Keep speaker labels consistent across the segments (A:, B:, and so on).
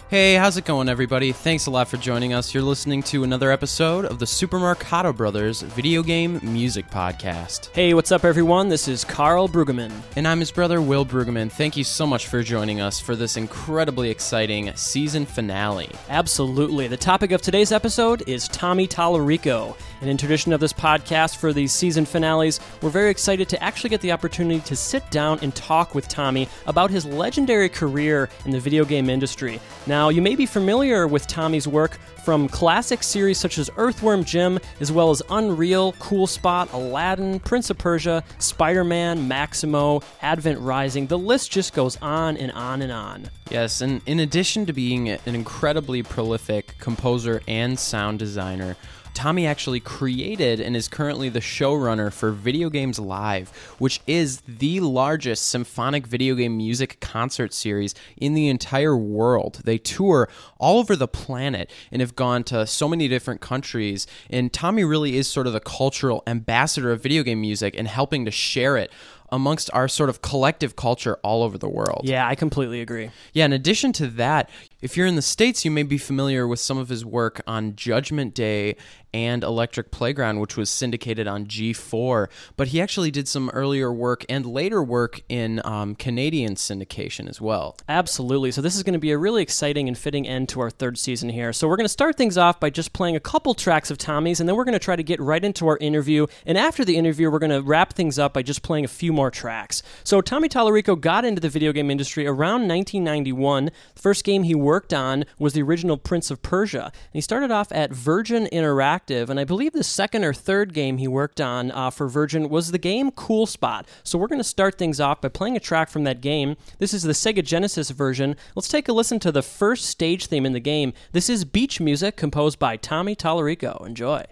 A: Hey, how's it going, everybody? Thanks a lot for joining us. You're listening to another episode of the Super Marcato Brothers Video Game Music Podcast.
B: Hey, what's up, everyone? This is Carl Brueggemann.
A: And I'm his brother, Will Brueggemann. Thank you so much for joining us for this incredibly exciting season finale.
B: Absolutely. The topic of today's episode is Tommy Tallarico. And in tradition of this podcast for these season finales, we're very excited to actually get the opportunity to sit down and talk with Tommy about his legendary career in the video game industry. Now, you may be familiar with Tommy's work from classic series such as Earthworm Jim, as well as Unreal, Cool Spot, Aladdin, Prince of Persia, Spider-Man, Maximo, Advent Rising. The list just goes on and on and on.
A: Yes, and in addition to being an incredibly prolific composer and sound designer, Tommy actually created and is currently the showrunner for Video Games Live, which is the largest symphonic video game music concert series in the entire world. They tour all over the planet and have gone to so many different countries, and Tommy really is sort of the cultural ambassador of video game music and helping to share it amongst our sort of collective culture all over the world.
B: Yeah, I completely agree.
A: Yeah, in addition to that, if you're in the States, you may be familiar with some of his work on Judgment Day and Electric Playground, which was syndicated on G4, but he actually did some earlier work and later work in Canadian syndication as well.
B: Absolutely. So this is going to be a really exciting and fitting end to our third season here. So we're going to start things off by just playing a couple tracks of Tommy's, and then we're going to try to get right into our interview. And after the interview, we're going to wrap things up by just playing a few more tracks. So Tommy Tallarico got into the video game industry around 1991. The first game he worked on was the original Prince of Persia. And he started off at Virgin Interactive, and I believe the second or third game he worked on for Virgin was the game Cool Spot. So we're going to start things off by playing a track from that game. This is the Sega Genesis version. Let's take a listen to the first stage theme in the game. This is Beach Music composed by Tommy Tallarico. Enjoy.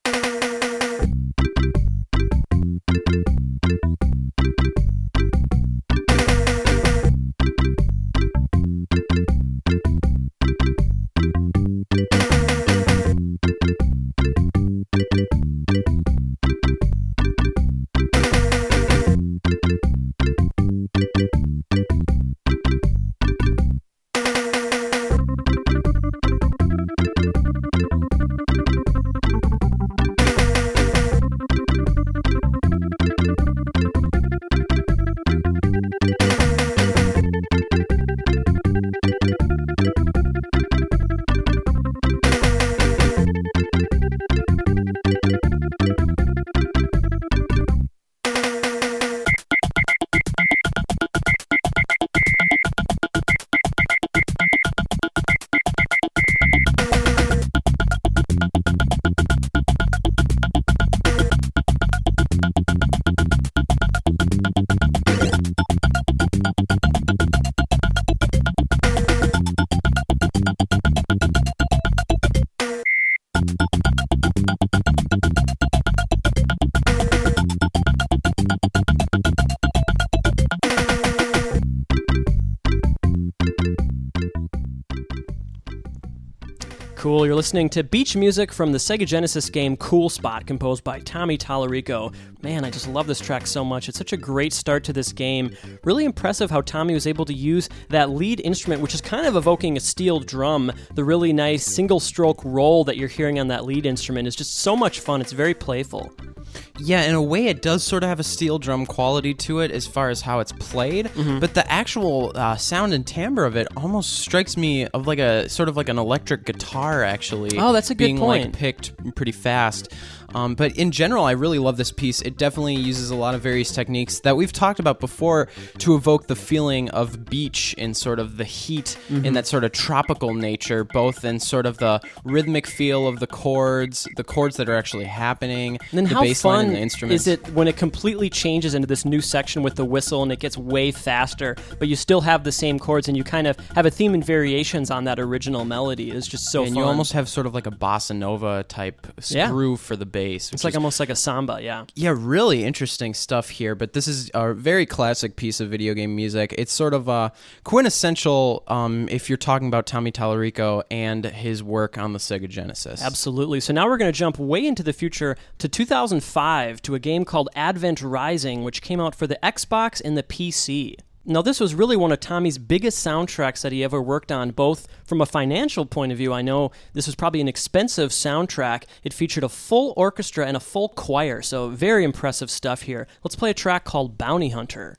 B: Cool. You're listening to Beach Music from the Sega Genesis game Cool Spot, composed by Tommy Tallarico. Man, I just love this track so much. It's such a great start to this game. Really impressive how Tommy was able to use that lead instrument, which is kind of evoking a steel drum. The really nice single-stroke roll that you're hearing on that lead instrument is just so much fun. It's very playful.
A: Yeah, in a way, it does sort of have a steel drum quality to it as far as how it's played, but the actual sound and timbre of it almost strikes me of like a sort of like an electric guitar, actually.
B: Oh, that's a good point.
A: Like picked pretty fast. But in general, I really love this piece. It definitely uses a lot of various techniques that we've talked about before to evoke the feeling of beach and sort of the heat and that sort of tropical nature, both in sort of the rhythmic feel of the chords that are actually happening,
B: and then
A: the
B: how
A: bass
B: fun
A: line and the instruments.
B: is it when it completely changes into this new section with the whistle and it gets way faster, but you still have the same chords and you kind of have a theme and variations on that original melody. It's just so fun.
A: And you almost have sort of like a bossa nova type groove for the bass.
B: It's like almost like a samba, yeah.
A: Yeah, really interesting stuff here, but this is a very classic piece of video game music. It's sort of quintessential if you're talking about Tommy Tallarico and his work on the Sega Genesis.
B: Absolutely. So now we're going to jump way into the future to 2005 to a game called Advent Rising, which came out for the Xbox and the PC. Now, this was really one of Tommy's biggest soundtracks that he ever worked on, both from a financial point of view. I know this was probably an expensive soundtrack. It featured a full orchestra and a full choir, so very impressive stuff here. Let's play a track called Bounty Hunter.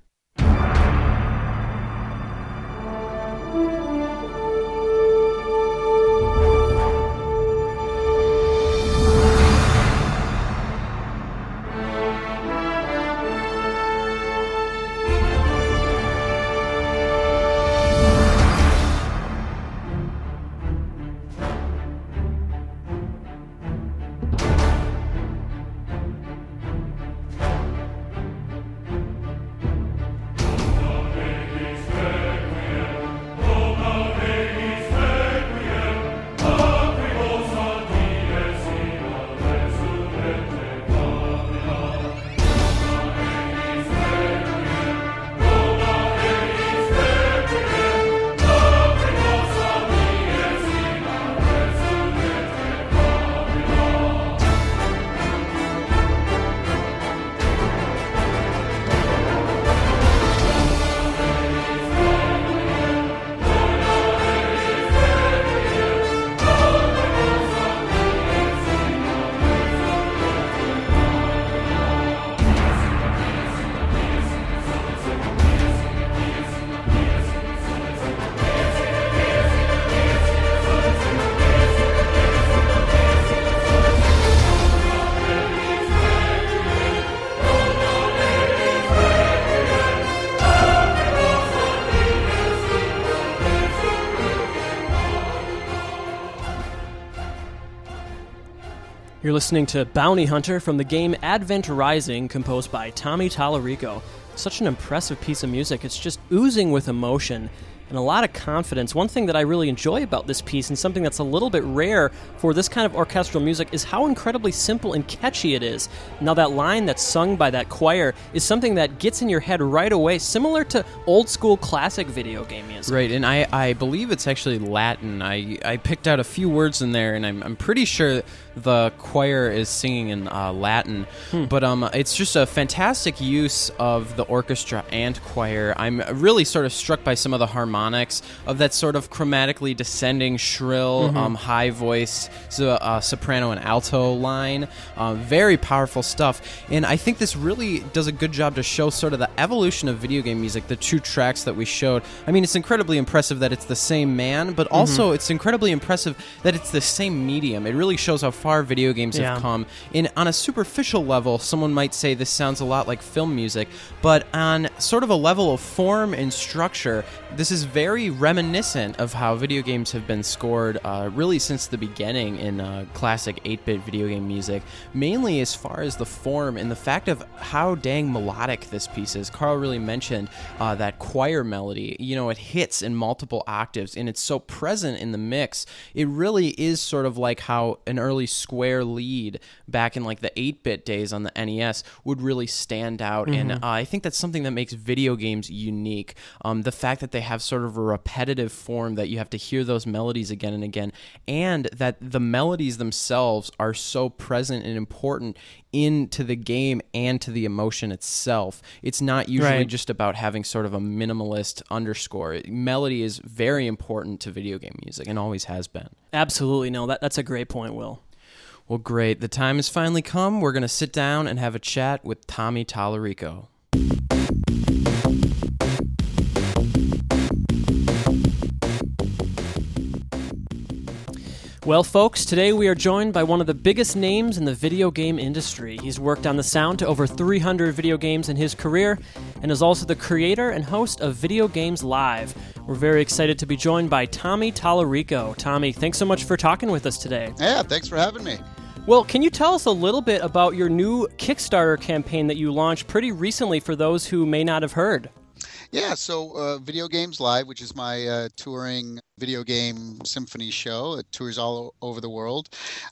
B: You're listening to Bounty Hunter from the game Advent Rising, composed by Tommy Tallarico. Such an impressive piece of music. It's just oozing with emotion and a lot of confidence. One thing that I really enjoy about this piece, and something that's a little bit rare for this kind of orchestral music, is how incredibly simple and catchy it is. Now, that line that's sung by that choir is something that gets in your head right away, similar to old school classic video game music.
A: Right, and I believe it's actually Latin. I picked out a few words in there, and I'm pretty sure the choir is singing in Latin. But it's just a fantastic use of the orchestra and choir. I'm really sort of struck by some of the harmonics of that sort of chromatically descending, shrill, high-voiced soprano and alto line. Very powerful stuff. And I think this really does a good job to show sort of the evolution of video game music, the two tracks that we showed. I mean, it's incredibly impressive that it's the same man, but also it's incredibly impressive that it's the same medium. It really shows how far video games have come. And on a superficial level, someone might say this sounds a lot like film music, but on sort of a level of form and structure, this is very reminiscent of how video games have been scored really since the beginning in classic 8-bit video game music, mainly as far as the form and the fact of how dang melodic this piece is. Carl really mentioned that choir melody. You know, it hits in multiple octaves, and it's so present in the mix. It really is sort of like how an early Square lead back in like the 8-bit days on the NES would really stand out, and I think that's something that makes video games unique. The fact that they have sort of a repetitive form, that you have to hear those melodies again and again, and that the melodies themselves are so present and important into the game and to the emotion itself. It's not usually just about having sort of a minimalist underscore. Melody is very important to video game music and always has been.
B: Absolutely. No, that's a great point, Will.
A: Well, great. The time has finally come. We're going to sit down and have a chat with Tommy Tallarico.
B: Well, folks, today we are joined by one of the biggest names in the video game industry. He's worked on the sound to over 300 video games in his career and is also the creator and host of Video Games Live. We're very excited to be joined by Tommy Tallarico. Tommy, thanks so much for talking with us today.
C: Yeah, thanks for having me.
B: Well, can you tell us a little bit about your new Kickstarter campaign that you launched pretty recently for those who may not have heard?
C: Yeah, so Video Games Live, which is my touring video game symphony show. It tours all over the world.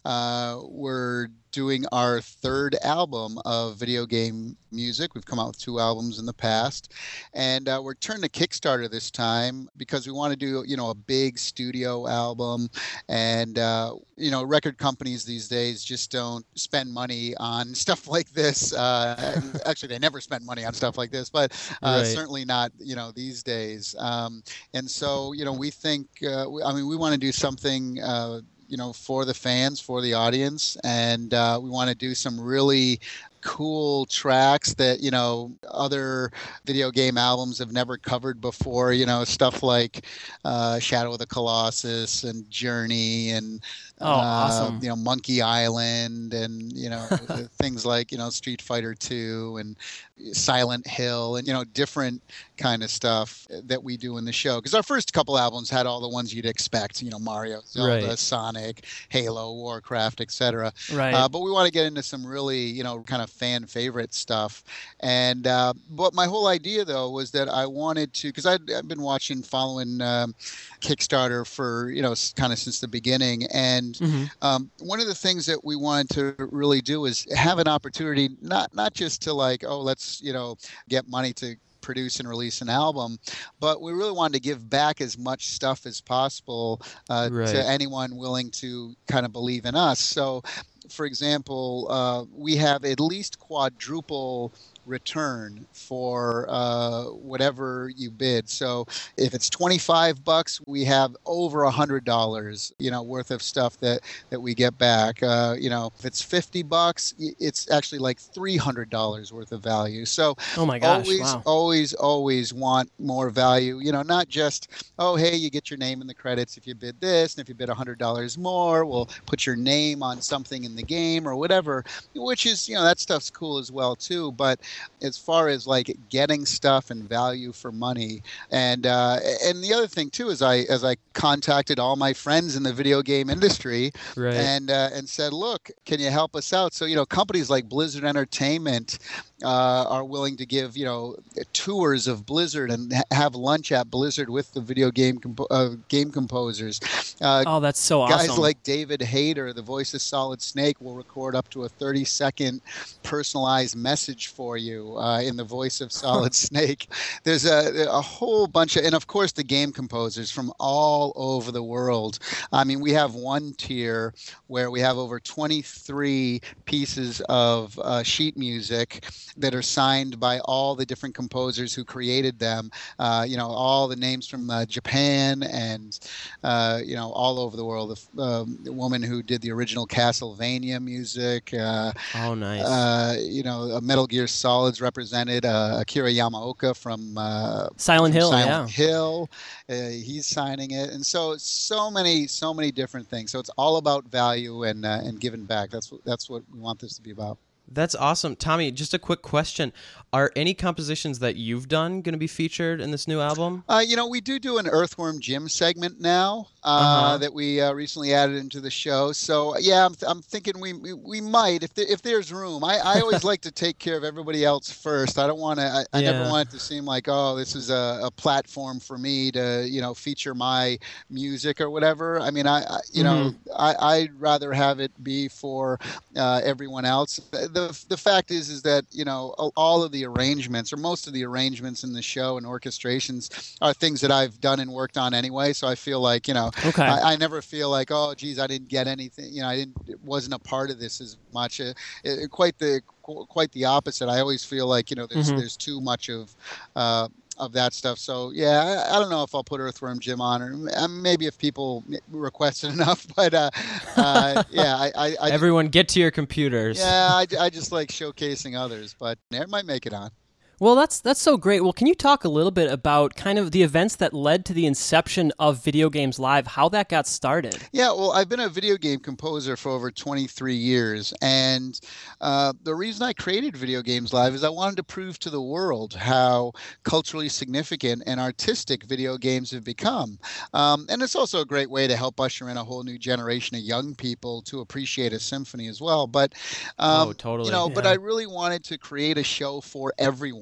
C: We're doing our third album of video game music. We've come out with 2 albums in the past, and we're turning to Kickstarter this time because we want to do, a big studio album. And record companies these days just don't spend money on stuff like this. Actually, they never spend money on stuff like this, but certainly not, these days. And so, we think, we want to do something for the fans, for the audience, and we want to do some really cool tracks that other video game albums have never covered before. Stuff like Shadow of the Colossus and Journey and
B: awesome.
C: Monkey Island and things like Street Fighter 2 and Silent Hill and different kind of stuff that we do in the show, because our first couple albums had all the ones you'd expect, Mario, Zelda, Sonic, Halo, Warcraft, etc. But we want to get into some really kind of fan favorite stuff. And but my whole idea though was that I wanted to, because I've been following Kickstarter for kind of since the beginning, and one of the things that we wanted to really do is have an opportunity not just to let's get money to produce and release an album, but we really wanted to give back as much stuff as possible to anyone willing to kind of believe in us. So, for example, we have at least quadruple return for whatever you bid. So if it's $25, we have over $100, worth of stuff that we get back. If it's $50, it's actually like $300 worth of value. So
B: oh my gosh,
C: always want more value. Not just, oh, hey, you get your name in the credits if you bid this, and if you bid $100 more, we'll put your name on something in the game or whatever, which is, that stuff's cool as well too. But as far as getting stuff and value for money, and the other thing too is as I contacted all my friends in the video game industry and said, look, can you help us out? So companies like Blizzard Entertainment are willing to give tours of Blizzard and have lunch at Blizzard with the video game game composers.
B: That's so awesome.
C: Guys like David Hayter, the voice of Solid Snake, will record up to a 30-second personalized message for you in the voice of Solid Snake. There's a whole bunch of, and of course the game composers from all over the world. I mean, we have one tier where we have over 23 pieces of sheet music that are signed by all the different composers who created them. All the names from Japan and all over the world. The woman who did the original Castlevania music.
B: Oh, nice.
C: Metal Gear Solid's represented. Akira Yamaoka from
B: Silent Hill.
C: Hill. He's signing it, and so many different things. So it's all about value and giving back. That's what we want this to be about.
A: That's awesome. Tommy, just a quick question. Are any compositions that you've done going to be featured in this new album?
C: We do an Earthworm Jim segment now that we recently added into the show. So, yeah, I'm thinking we might, if there's room. I always like to take care of everybody else first. I don't want to, I never want it to seem like, oh, this is a platform for me to, feature my music or whatever. I mean, I'd rather have it be for everyone else. The fact is that all of the arrangements, or most of the arrangements in the show and orchestrations, are things that I've done and worked on anyway. So I feel like I never feel like, oh geez, I didn't get anything. It wasn't a part of this as much. Quite the opposite. I always feel like there's too much of that stuff. So yeah, I don't know if I'll put Earthworm Jim on, or maybe if people request it enough. But yeah, I
A: everyone get to your computers.
C: Yeah, I just like showcasing others, but it might make it on.
B: Well, that's so great. Well, can you talk a little bit about kind of the events that led to the inception of Video Games Live, how that got started?
C: Yeah, well, I've been a video game composer for over 23 years, and the reason I created Video Games Live is I wanted to prove to the world how culturally significant and artistic video games have become. And it's also a great way to help usher in a whole new generation of young people to appreciate a symphony as well. But
A: totally.
C: But I really wanted to create a show for everyone.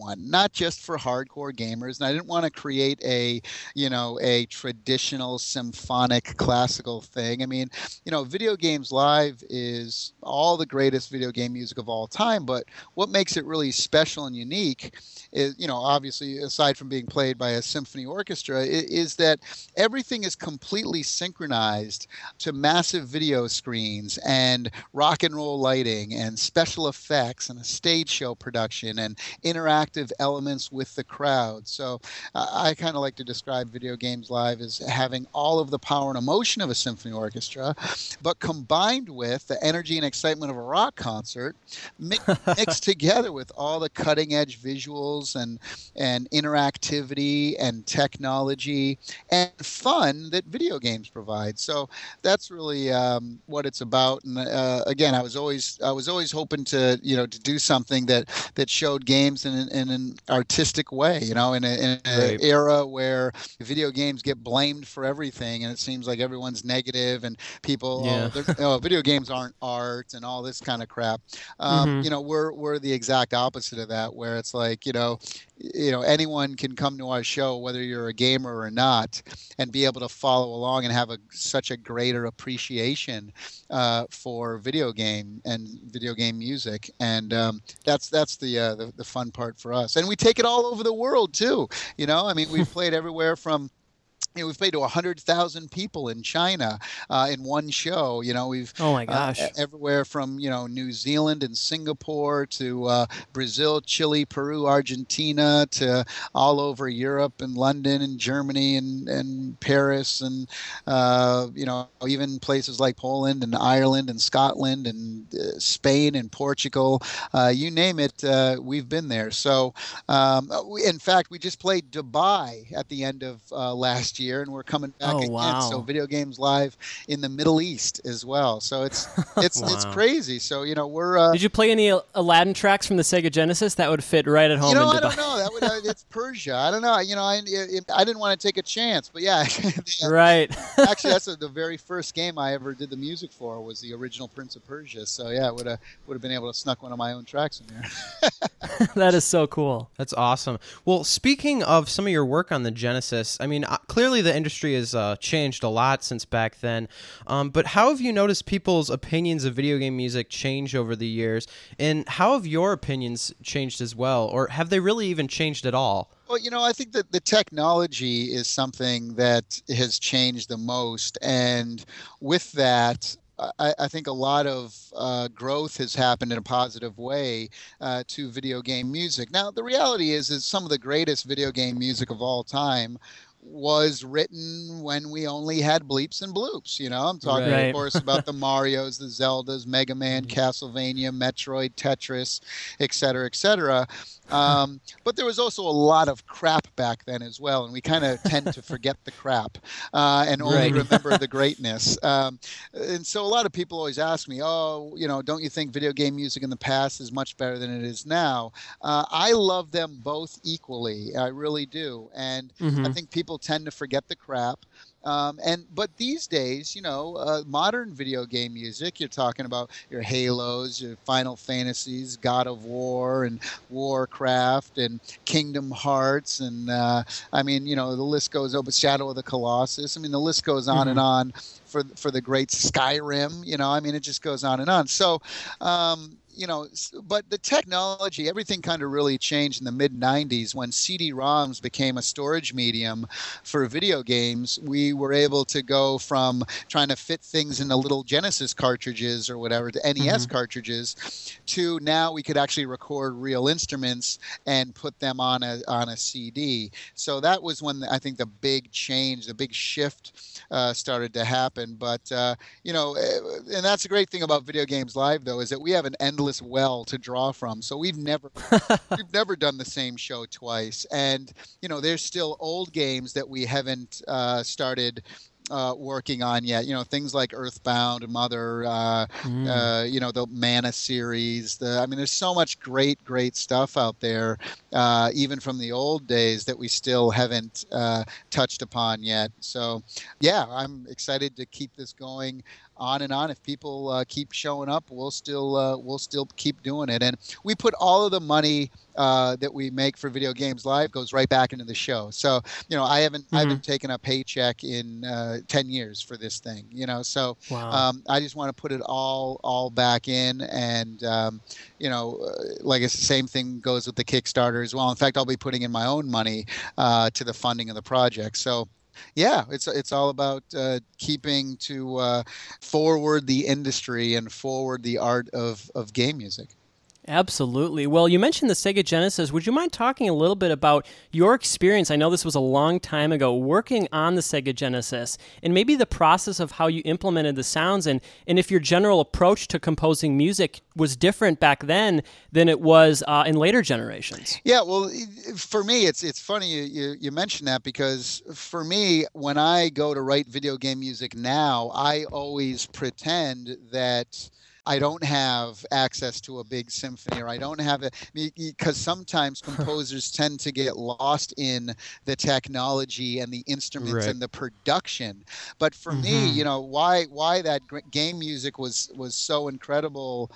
C: everyone, not just for hardcore gamers. And I didn't want to create a, a traditional symphonic classical thing. I mean, Video Games Live is all the greatest video game music of all time, but what makes it really special and unique is, obviously, aside from being played by a symphony orchestra, is that everything is completely synchronized to massive video screens and rock and roll lighting and special effects and a stage show production and interactive elements with the crowd. So I kind of like to describe Video Games Live as having all of the power and emotion of a symphony orchestra, but combined with the energy and excitement of a rock concert, mixed together with all the cutting edge visuals and interactivity and technology and fun that video games provide. So that's really what it's about. And again, I was always hoping to to do something that showed games in an artistic way. In an era where video games get blamed for everything, and it seems like everyone's negative and people, video games aren't art and all this kind of crap. We're the exact opposite of that, where it's like anyone can come to our show, whether you're a gamer or not, and be able to follow along and have such a greater appreciation for video game and video game music. And that's the fun part for us. And we take it all over the world too. We've played everywhere from we've played to 100,000 people in China in one show. We've
B: oh my gosh,
C: everywhere from New Zealand and Singapore to Brazil, Chile, Peru, Argentina, to all over Europe and London and Germany and Paris and even places like Poland and Ireland and Scotland and Spain and Portugal. You name it, we've been there. So in fact, we just played Dubai at the end of last year, and we're coming back again.
B: Wow.
C: So Video Games Live in the Middle East as well. So it's it's crazy. So we're.
B: Did you play any Aladdin tracks from the Sega Genesis? That would fit right at home. In Dubai.
C: I don't know. That would it's Persia. I don't know. I didn't want to take a chance, but yeah.
B: Right.
C: Actually, that's the very first game I ever did the music for was the original Prince of Persia. So yeah, would have been able to snuck one of my own tracks in there.
B: That is so cool.
A: That's awesome. Well, speaking of some of your work on the Genesis, I mean, clearly the industry has changed a lot since back then, but how have you noticed people's opinions of video game music change over the years, and how have your opinions changed as well, or have they really even changed at all?
C: Well, I think that the technology is something that has changed the most, and with that, I think a lot of growth has happened in a positive way to video game music. Now, the reality is some of the greatest video game music of all time was written when we only had bleeps and bloops. I'm talking,
B: right.
C: Of course, about the Marios, the Zeldas, Mega Man, Castlevania, Metroid, Tetris, et cetera, et cetera. But there was also a lot of crap back then as well, and we kind of tend to forget the crap and only remember the greatness. And so a lot of people always ask me, don't you think video game music in the past is much better than it is now? I love them both equally. I really do. And I think people tend to forget the crap. But these days, modern video game music, you're talking about your Halos, your Final Fantasies, God of War, and Warcraft, and Kingdom Hearts, and the list goes on. Shadow of the Colossus. I mean, the list goes on and on for the great Skyrim. It just goes on and on. So. But the technology, everything kind of really changed in the mid-90s when CD-ROMs became a storage medium for video games. We were able to go from trying to fit things into little Genesis cartridges or whatever to NES cartridges to now we could actually record real instruments and put them on a CD. So that was when I think the big change, the big shift started to happen. But, and that's the great thing about Video Games Live, though, is that we have an endless well to draw from. So we've never done the same show twice. And, there's still old games that we haven't started working on yet. Things like Earthbound and Mother, the Mana series. There's so much great stuff out there, even from the old days that we still haven't touched upon yet. So, yeah, I'm excited to keep this going on and on. If people keep showing up, we'll still keep doing it. And we put all of the money that we make for Video Games Live goes right back into the show. So I haven't taken a paycheck in 10 years for this thing. So
B: wow.
C: I just want to put it all back in. And like I said, same thing goes with the Kickstarter as well. In fact, I'll be putting in my own money to the funding of the project. So yeah, it's all about keeping to forward the industry and forward the art of game music.
B: Absolutely. Well, you mentioned the Sega Genesis. Would you mind talking a little bit about your experience? I know this was a long time ago, working on the Sega Genesis, and maybe the process of how you implemented the sounds, and if your general approach to composing music was different back then than it was in later generations.
C: Yeah, well, for me, it's funny you mentioned that, because for me, when I go to write video game music now, I always pretend that I don't have access to a big symphony, or I don't have it, because sometimes composers tend to get lost in the technology and the instruments
A: right.
C: and the production. But for me, why that game music was so incredible,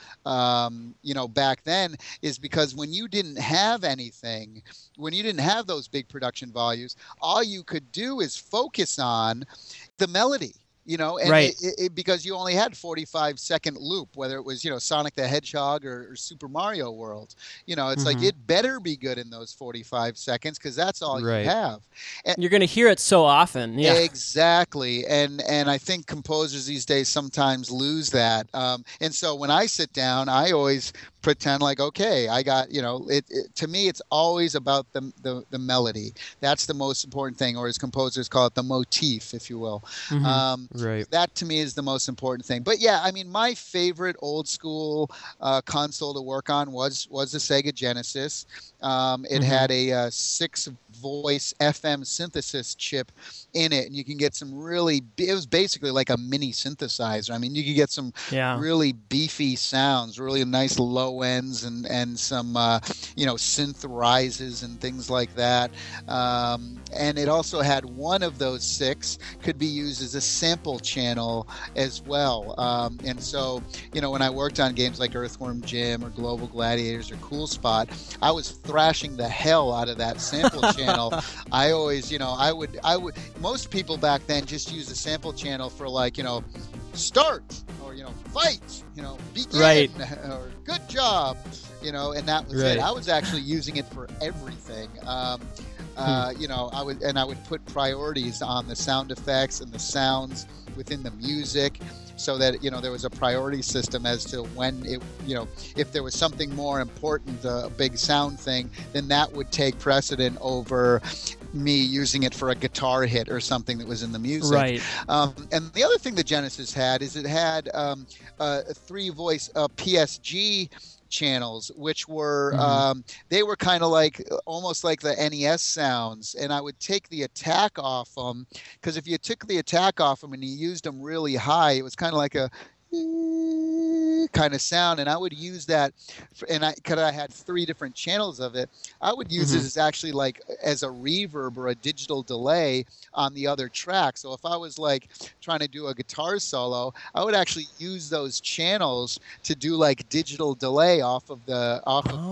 C: back then, is because when you didn't have anything, when you didn't have those big production values, all you could do is focus on the melody. And
B: right.
C: because you only had 45-second loop, whether it was, Sonic the Hedgehog or Super Mario World. It's like it better be good in those 45 seconds, because that's all
A: right.
C: you have. And
B: you're going to hear it so often. Yeah.
C: Exactly. And I think composers these days sometimes lose that. And so when I sit down, I always pretend like, okay, I got, to me, it's always about the melody. That's the most important thing, or as composers call it, the motif, if you will.
A: Right.
C: That to me is the most important thing. But yeah, my favorite old school console to work on was the Sega Genesis. It had a 6-voice FM synthesis chip in it, and you can get some really, it was basically like a mini synthesizer. You could get some really beefy sounds, really nice low ends, and some synth rises and things like that. And it also had one of those 6 could be used as a sample channel as well. And so when I worked on games like Earthworm Jim or Global Gladiators or Cool Spot, I was thrashing the hell out of that sample channel. I always, I would. Most people back then just used the sample channel for start, or fight, begin,
B: right.
C: or good job, and that was
A: right.
C: it. I was actually using it for everything. I would put priorities on the sound effects and the sounds within the music, so that there was a priority system as to when it, if there was something more important, a big sound thing, then that would take precedent over me using it for a guitar hit or something that was in the music.
B: Right.
C: And the other thing the Genesis had is it had a 3-voice PSG channels, which were they were kind of like almost like the NES sounds, and I would take the attack off them, because if you took the attack off them and you used them really high, it was kind of like a kind of sound, and I would use that because I had 3 different channels of it. I would use it as actually like as a reverb or a digital delay on the other track. So if I was like trying to do a guitar solo, I would actually use those channels to do like digital delay off of the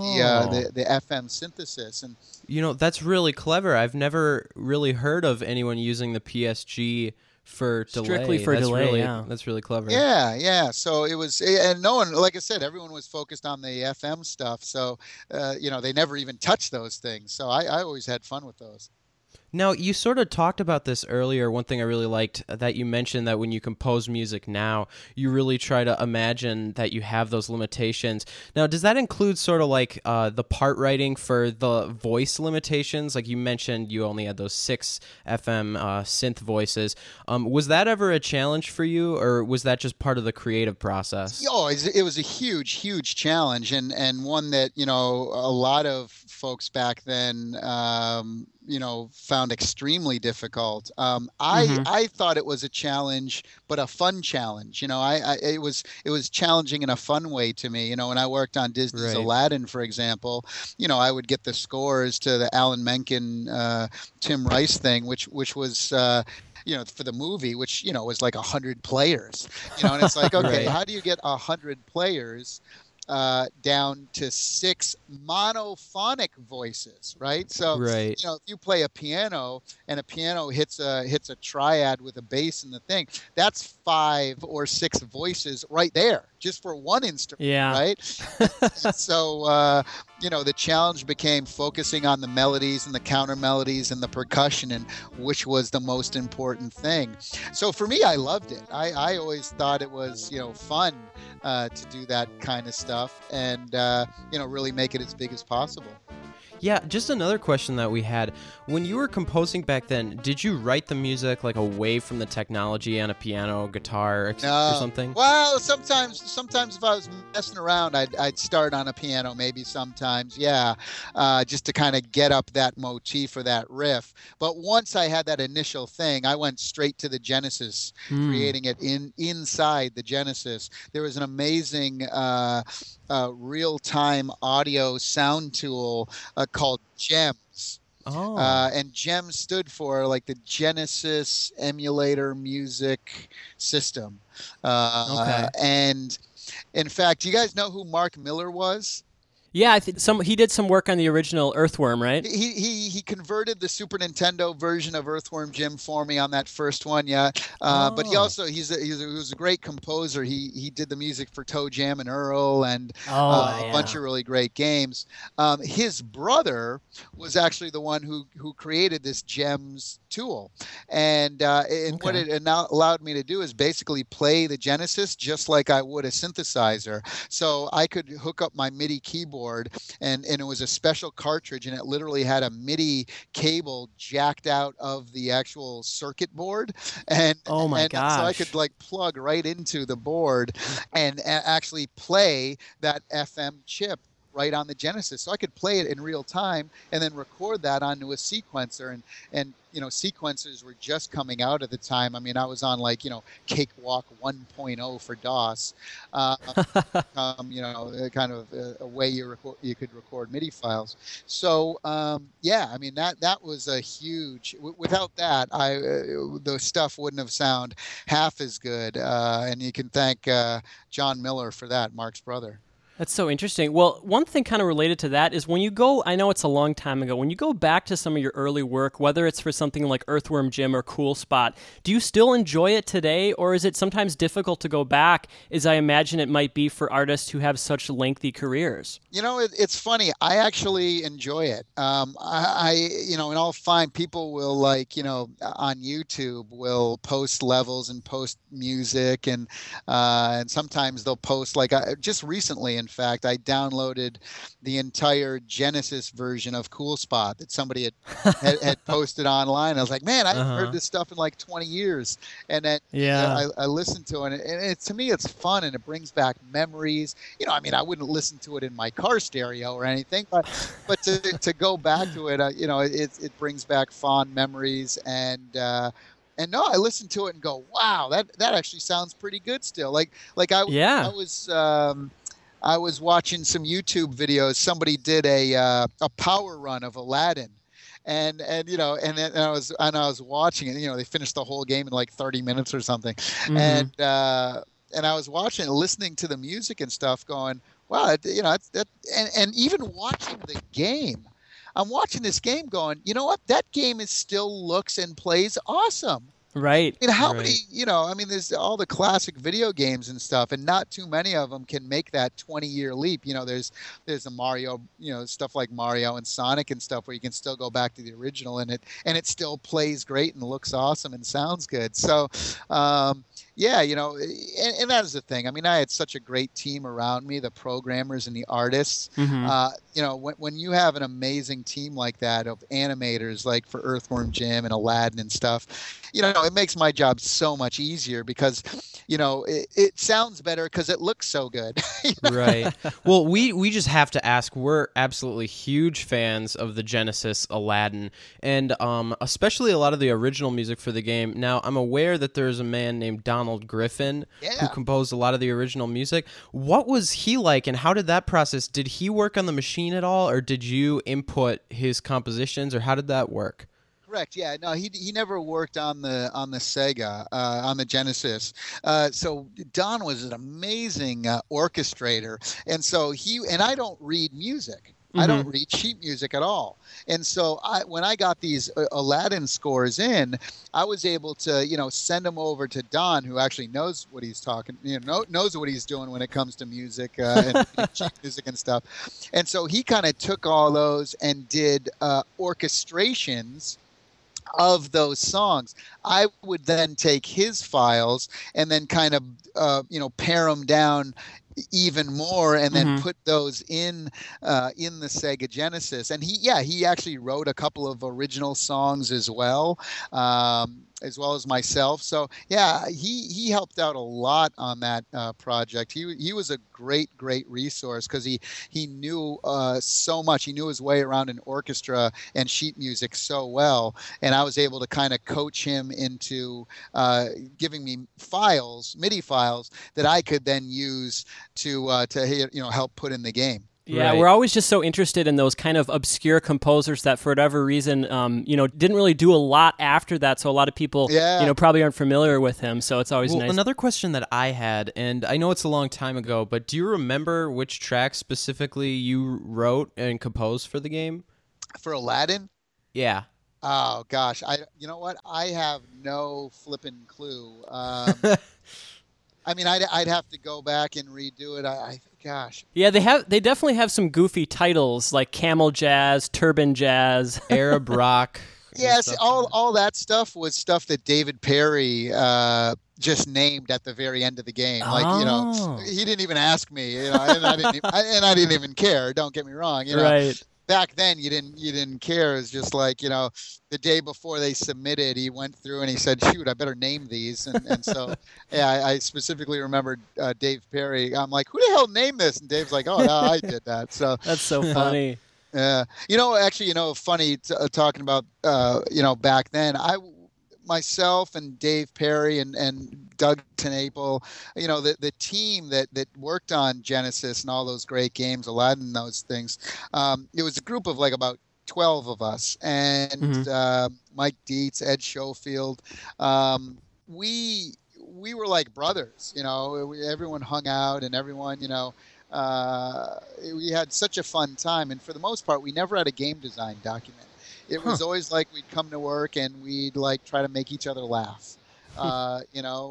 C: FM synthesis. And
A: that's really clever. I've never really heard of anyone using the PSG for delay.
B: Strictly for delay,
A: That's really clever.
C: Yeah. So it was, and no one, like I said, everyone was focused on the FM stuff. So, they never even touched those things. So I always had fun with those.
A: Now, you sort of talked about this earlier. One thing I really liked that you mentioned, that when you compose music now, you really try to imagine that you have those limitations. Now, does that include sort of like the part writing for the voice limitations? Like you mentioned, you only had those 6 FM synth voices. Was that ever a challenge for you, or was that just part of the creative process?
C: Oh, it was a huge challenge, and one that, a lot of folks back then, found found extremely difficult.
B: Mm-hmm.
C: I thought it was a challenge, but a fun challenge. It was challenging in a fun way to me. When I worked on Disney's
A: Right.
C: Aladdin, for example, I would get the scores to the Alan Menken, Tim Rice thing, which was. For the movie, which was like 100 players, and it's like, okay,
A: Right.
C: how do you get 100 players down to 6 monophonic voices, right? So,
A: Right.
C: if you play a piano and a piano hits a triad with a bass in the thing, that's 5 or 6 voices right there, just for one instrument,
B: Yeah.
C: right? And so, the challenge became focusing on the melodies and the counter melodies and the percussion and which was the most important thing. So for me, I loved it. I always thought it was, fun to do that kind of stuff and, really make it as big as possible.
A: Yeah, just another question that we had. When you were composing back then, did you write the music like away from the technology on a piano, guitar, or something?
C: Well, sometimes if I was messing around, I'd start on a piano, maybe sometimes, yeah, just to kind of get up that motif or that riff. But once I had that initial thing, I went straight to the Genesis, creating it inside the Genesis. There was an amazing real-time audio sound tool called GEMS.
A: Oh.
C: And GEMS stood for like the Genesis Emulator Music System.
A: Okay.
C: And in fact, do you guys know who Mark Miller was?
B: Yeah, I think he did some work on the original Earthworm, right?
C: He converted the Super Nintendo version of Earthworm Jim for me on that first one, yeah. But he also he was a great composer. He did the music for Toe Jam and Earl and a bunch of really great games. His brother was actually the one who created this GEMS tool, and what it allowed me to do is basically play the Genesis just like I would a synthesizer. So I could hook up my MIDI keyboard. And it was a special cartridge, and it literally had a MIDI cable jacked out of the actual circuit board, and
B: oh my gosh,
C: so I could like plug right into the board and actually play that FM chip right on the Genesis. So I could play it in real time and then record that onto a sequencer. And sequencers were just coming out at the time. I mean, I was on like, Cakewalk 1.0 for DOS, kind of a way you could record MIDI files. So, I mean, that was a huge, without that, the stuff wouldn't have sound half as good. And you can thank John Miller for that, Mark's brother.
B: That's so interesting. Well, one thing kind of related to that is when you go, I know it's a long time ago, when you go back to some of your early work, whether it's for something like Earthworm Jim or Cool Spot, do you still enjoy it today, or is it sometimes difficult to go back, as I imagine it might be for artists who have such lengthy careers?
C: It's funny. I actually enjoy it. And I'll find people will on YouTube will post levels and post music, and sometimes they'll post just recently. In fact, I downloaded the entire Genesis version of Cool Spot that somebody had posted online. I was like, man, I haven't heard this stuff in like 20 years. And then I listened to it, and to me, it's fun, and it brings back memories. I mean, I wouldn't listen to it in my car stereo or anything, but to go back to it, it brings back fond memories. And no, I listen to it and go, wow, that actually sounds pretty good still. I was watching some YouTube videos. Somebody did a power run of Aladdin, and I was watching it. They finished the whole game in like 30 minutes or something, and I was watching it, listening to the music and stuff, going, wow, and even watching the game. I'm watching this game, going, you know what? That game still looks and plays awesome.
B: Right.
C: I mean, how many, there's all the classic video games and stuff, and not too many of them can make that 20-year leap. There's the Mario, stuff like Mario and Sonic and stuff where you can still go back to the original and it still plays great and looks awesome and sounds good. So, yeah, and that is the thing. I mean, I had such a great team around me, the programmers and the artists. When you have an amazing team like that of animators, like for Earthworm Jim and Aladdin and stuff, it makes my job so much easier because, it sounds better because it looks so good.
A: Right. Well, we just have to ask. We're absolutely huge fans of the Genesis Aladdin, and especially a lot of the original music for the game. Now, I'm aware that there's a man named Donald Griffin who composed a lot of the original music. What was he like, and how did that process? Did he work on the machine at all, or did you input his compositions, or how did that work?
C: Correct. Yeah. No, he never worked on the Sega, on the Genesis. So Don was an amazing orchestrator, and so I don't read music. I don't read sheet music at all. And so when I got these Aladdin scores in, I was able to, send them over to Don, who actually knows what he's knows what he's doing when it comes to music and sheet music and stuff. And so he kind of took all those and did orchestrations of those songs. I would then take his files and then kind of, pare them down even more and then put those in the Sega Genesis. And he actually wrote a couple of original songs as well as myself. So he helped out a lot on that project. He was a great resource because he knew so much. He knew his way around an orchestra and sheet music so well, and I was able to kind of coach him into giving me MIDI files that I could then use to help put in the game.
B: Yeah,
A: Right.
B: We're always just so interested in those kind of obscure composers that, for whatever reason, didn't really do a lot after that. So a lot of people, probably aren't familiar with him. So it's always nice.
A: Another question that I had, and I know it's a long time ago, but do you remember which track specifically you wrote and composed for the game?
C: For Aladdin?
A: Yeah.
C: Oh gosh, you know what? I have no flipping clue. I mean, I'd have to go back and redo it. Gosh.
B: Yeah, they definitely have some goofy titles like Camel Jazz, Turban Jazz,
A: Arab Rock.
C: Yes, all that stuff was stuff that David Perry just named at the very end of the game. Like, he didn't even ask me, and I didn't even care. Don't get me wrong.
B: Right.
C: Back then, you didn't care. It's just like, the day before they submitted, he went through and he said, "Shoot, I better name these." And so, I specifically remembered Dave Perry. I'm like, "Who the hell named this?" And Dave's like, "Oh, no, I did that." So
B: that's so funny.
C: Yeah, funny talking about back then. Myself and Dave Perry and Doug Tenaple, the team that worked on Genesis and all those great games, Aladdin, those things. It was a group of like about 12 of us, and Mike Dietz, Ed Schofield. We were like brothers, everyone hung out and everyone, we had such a fun time. And for the most part, we never had a game design document. It was always like we'd come to work and we'd like try to make each other laugh, and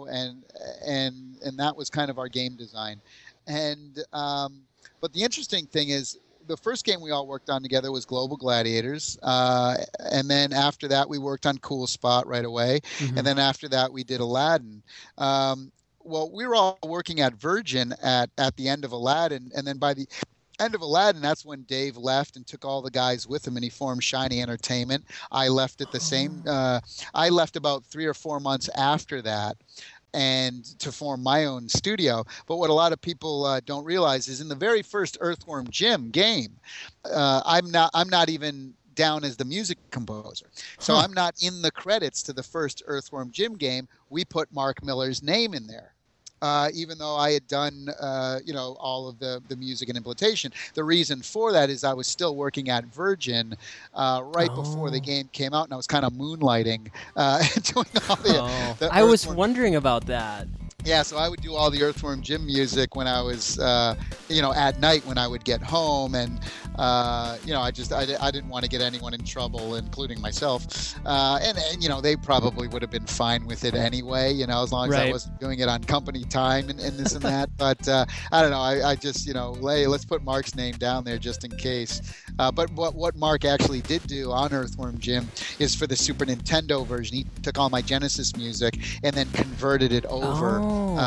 C: that was kind of our game design. And but the interesting thing is, the first game we all worked on together was Global Gladiators, and then after that we worked on Cool Spot right away, and then after that we did Aladdin. Well, we were all working at Virgin at the end of Aladdin, and then by the end of Aladdin, that's when Dave left and took all the guys with him, and he formed Shiny Entertainment. I left at the same. I left about 3 or 4 months after that, and to form my own studio. But what a lot of people don't realize is, in the very first Earthworm Jim game, I'm not even down as the music composer, so I'm not in the credits to the first Earthworm Jim game. We put Mark Miller's name in there. Even though I had done, all of the music and implementation. The reason for that is I was still working at Virgin before the game came out, and I was kind of moonlighting, doing all the
B: I was wondering about that.
C: Yeah, so I would do all the Earthworm Jim music when I was, at night when I would get home, and I didn't want to get anyone in trouble, including myself. And they probably would have been fine with it anyway, as long as I wasn't doing it on company time and this and that. But I don't know. I just, hey, let's put Mark's name down there just in case. But what Mark actually did do on Earthworm Jim is for the Super Nintendo version, he took all my Genesis music and then converted it over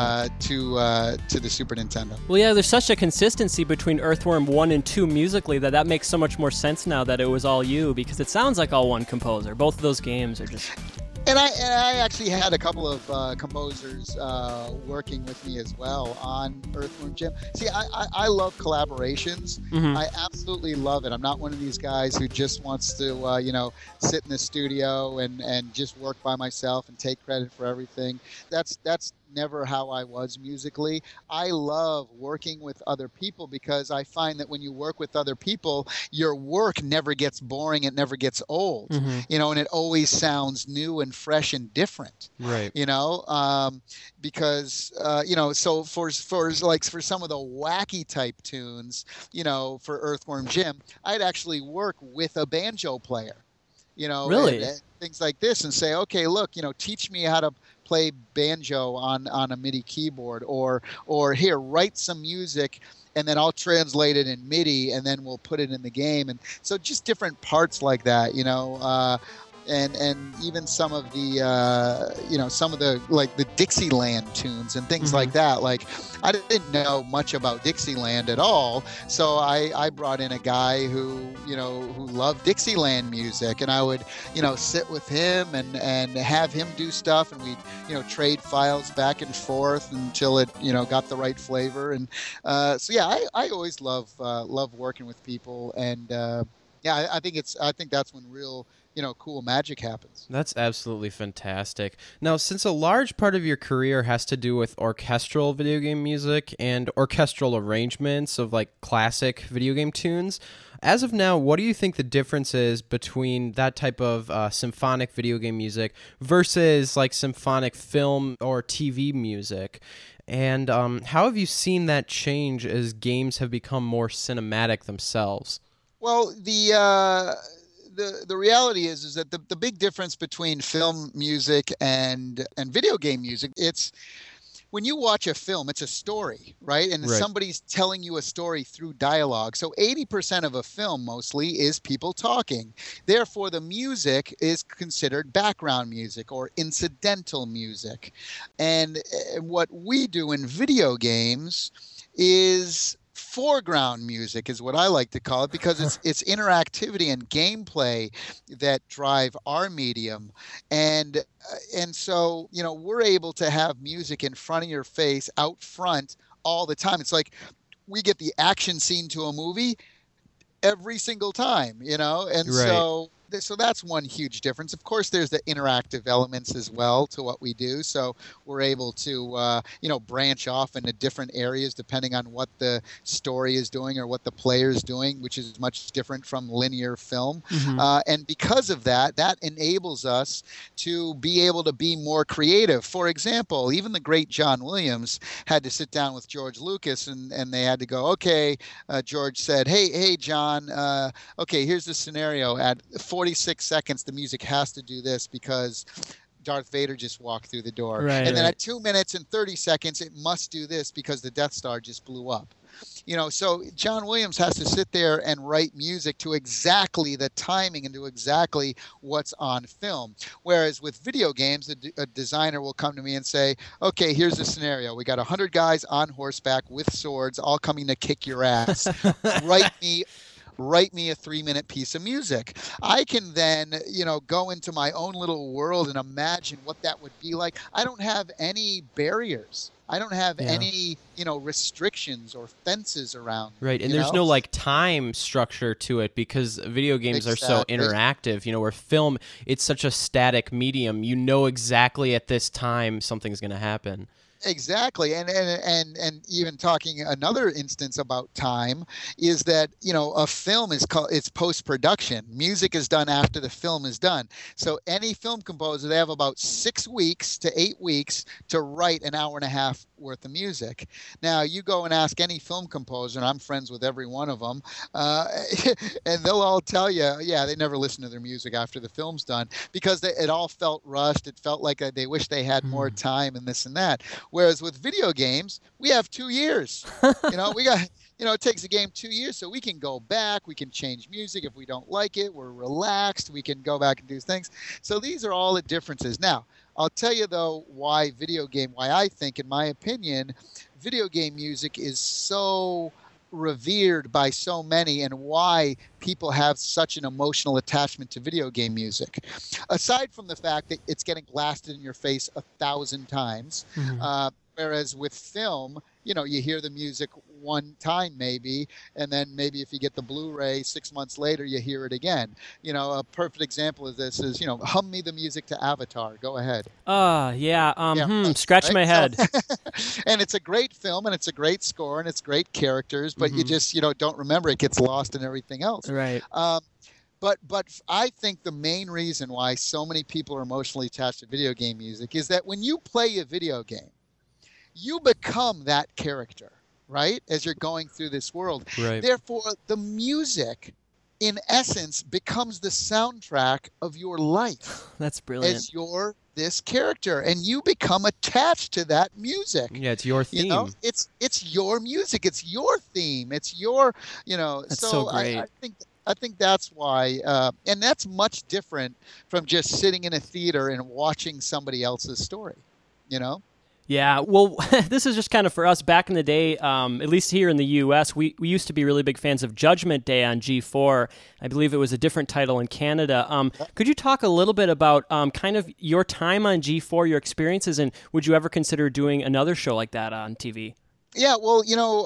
C: to the Super Nintendo.
B: Well, yeah, there's such a consistency between Earthworm 1 and 2 musically that makes so much more sense now that it was all you, because it sounds like all one composer. Both of those games are just...
C: And I actually had a couple of composers working with me as well on Earthworm Jim. See, I love collaborations. Mm-hmm. I absolutely love it. I'm not one of these guys who just wants to, sit in the studio and just work by myself and take credit for everything. That's never how I was musically. I love working with other people because I find that when you work with other people, your work never gets boring. It never gets old, mm-hmm. And it always sounds new and fresh and different,
A: right?
C: Because, so for some of the wacky type tunes, for Earthworm Jim, I'd actually work with a banjo player,
B: really?
C: And things like this and say, okay, look, teach me how to play banjo on a MIDI keyboard, or here, write some music and then I'll translate it in MIDI and then we'll put it in the game. And so just different parts like that, and even some of the like the Dixieland tunes and things mm-hmm. like that. Like, I didn't know much about Dixieland at all, so I brought in a guy who loved Dixieland music, and I would sit with him and have him do stuff, and we'd trade files back and forth until it got the right flavor. And so yeah, I always love working with people, and I think that's when real cool magic happens.
A: That's absolutely fantastic. Now, since a large part of your career has to do with orchestral video game music and orchestral arrangements of like classic video game tunes, as of now, what do you think the difference is between that type of symphonic video game music versus like symphonic film or TV music? And how have you seen that change as games have become more cinematic themselves?
C: Well, the reality is that the big difference between film music and video game music, it's when you watch a film, it's a story, right? And right. Somebody's telling you a story through dialogue. So 80% of a film mostly is people talking. Therefore, the music is considered background music or incidental music. And what we do in video games is foreground music, is what I like to call it, because it's interactivity and gameplay that drive our medium. And so, we're able to have music in front of your face, out front all the time. It's like we get the action scene to a movie every single time, and right. So that's one huge difference. Of course, there's the interactive elements as well to what we do. So we're able to, branch off into different areas depending on what the story is doing or what the player is doing, which is much different from linear film. Mm-hmm. And because of that enables us to be able to be more creative. For example, even the great John Williams had to sit down with George Lucas and they had to go, okay, George said, hey, John, okay, here's the scenario. At 46 seconds, the music has to do this because Darth Vader just walked through the door.
B: Right,
C: and then at 2 minutes and 30 seconds, it must do this because the Death Star just blew up. So John Williams has to sit there and write music to exactly the timing and to exactly what's on film. Whereas with video games, a designer will come to me and say, okay, here's the scenario. We got 100 guys on horseback with swords all coming to kick your ass. Write me a 3-minute piece of music. I can then, go into my own little world and imagine what that would be like. I don't have any barriers. I don't have any, restrictions or fences around.
A: Right, and there's no like time structure to it because video games are so interactive. Where film, it's such a static medium. You know exactly at this time something's going to happen.
C: Exactly, and even talking another instance about time is that a film is called, it's post-production. Music is done after the film is done. So any film composer, they have about 6 weeks to 8 weeks to write an 1.5-hour half worth of music. Now, you go and ask any film composer, and I'm friends with every one of them, and they'll all tell you, yeah, they never listen to their music after the film's done because it all felt rushed. It felt like they wish they had more time and this and that. Whereas with video games, we have 2 years. It takes a game 2 years, so we can go back, we can change music if we don't like it, we're relaxed, we can go back and do things. So these are all the differences. Now, I'll tell you, though, why I think, in my opinion, video game music is so revered by so many and why people have such an emotional attachment to video game music. Aside from the fact that it's getting blasted in your face 1,000 times, whereas with film, you hear the music one time maybe, and then maybe if you get the Blu-ray 6 months later, you hear it again. A perfect example of this is, hum me the music to Avatar. Go ahead.
B: Scratch my head.
C: And it's a great film, and it's a great score, and it's great characters, but you just, don't remember. It gets lost in everything else.
B: Right.
C: But I think the main reason why so many people are emotionally attached to video game music is that when you play a video game, you become that character, right? As you're going through this world.
A: Right.
C: Therefore, the music, in essence, becomes the soundtrack of your life.
B: That's brilliant.
C: As you're this character, and you become attached to that music.
A: Yeah, it's your theme.
C: It's your music. It's your theme. It's your,
B: That's so great.
C: I think that's why, and that's much different from just sitting in a theater and watching somebody else's story,
B: Yeah, well, this is just kind of for us back in the day, at least here in the U.S., we used to be really big fans of Judgment Day on G4. I believe it was a different title in Canada. Could you talk a little bit about kind of your time on G4, your experiences, and would you ever consider doing another show like that on TV?
C: Yeah, well,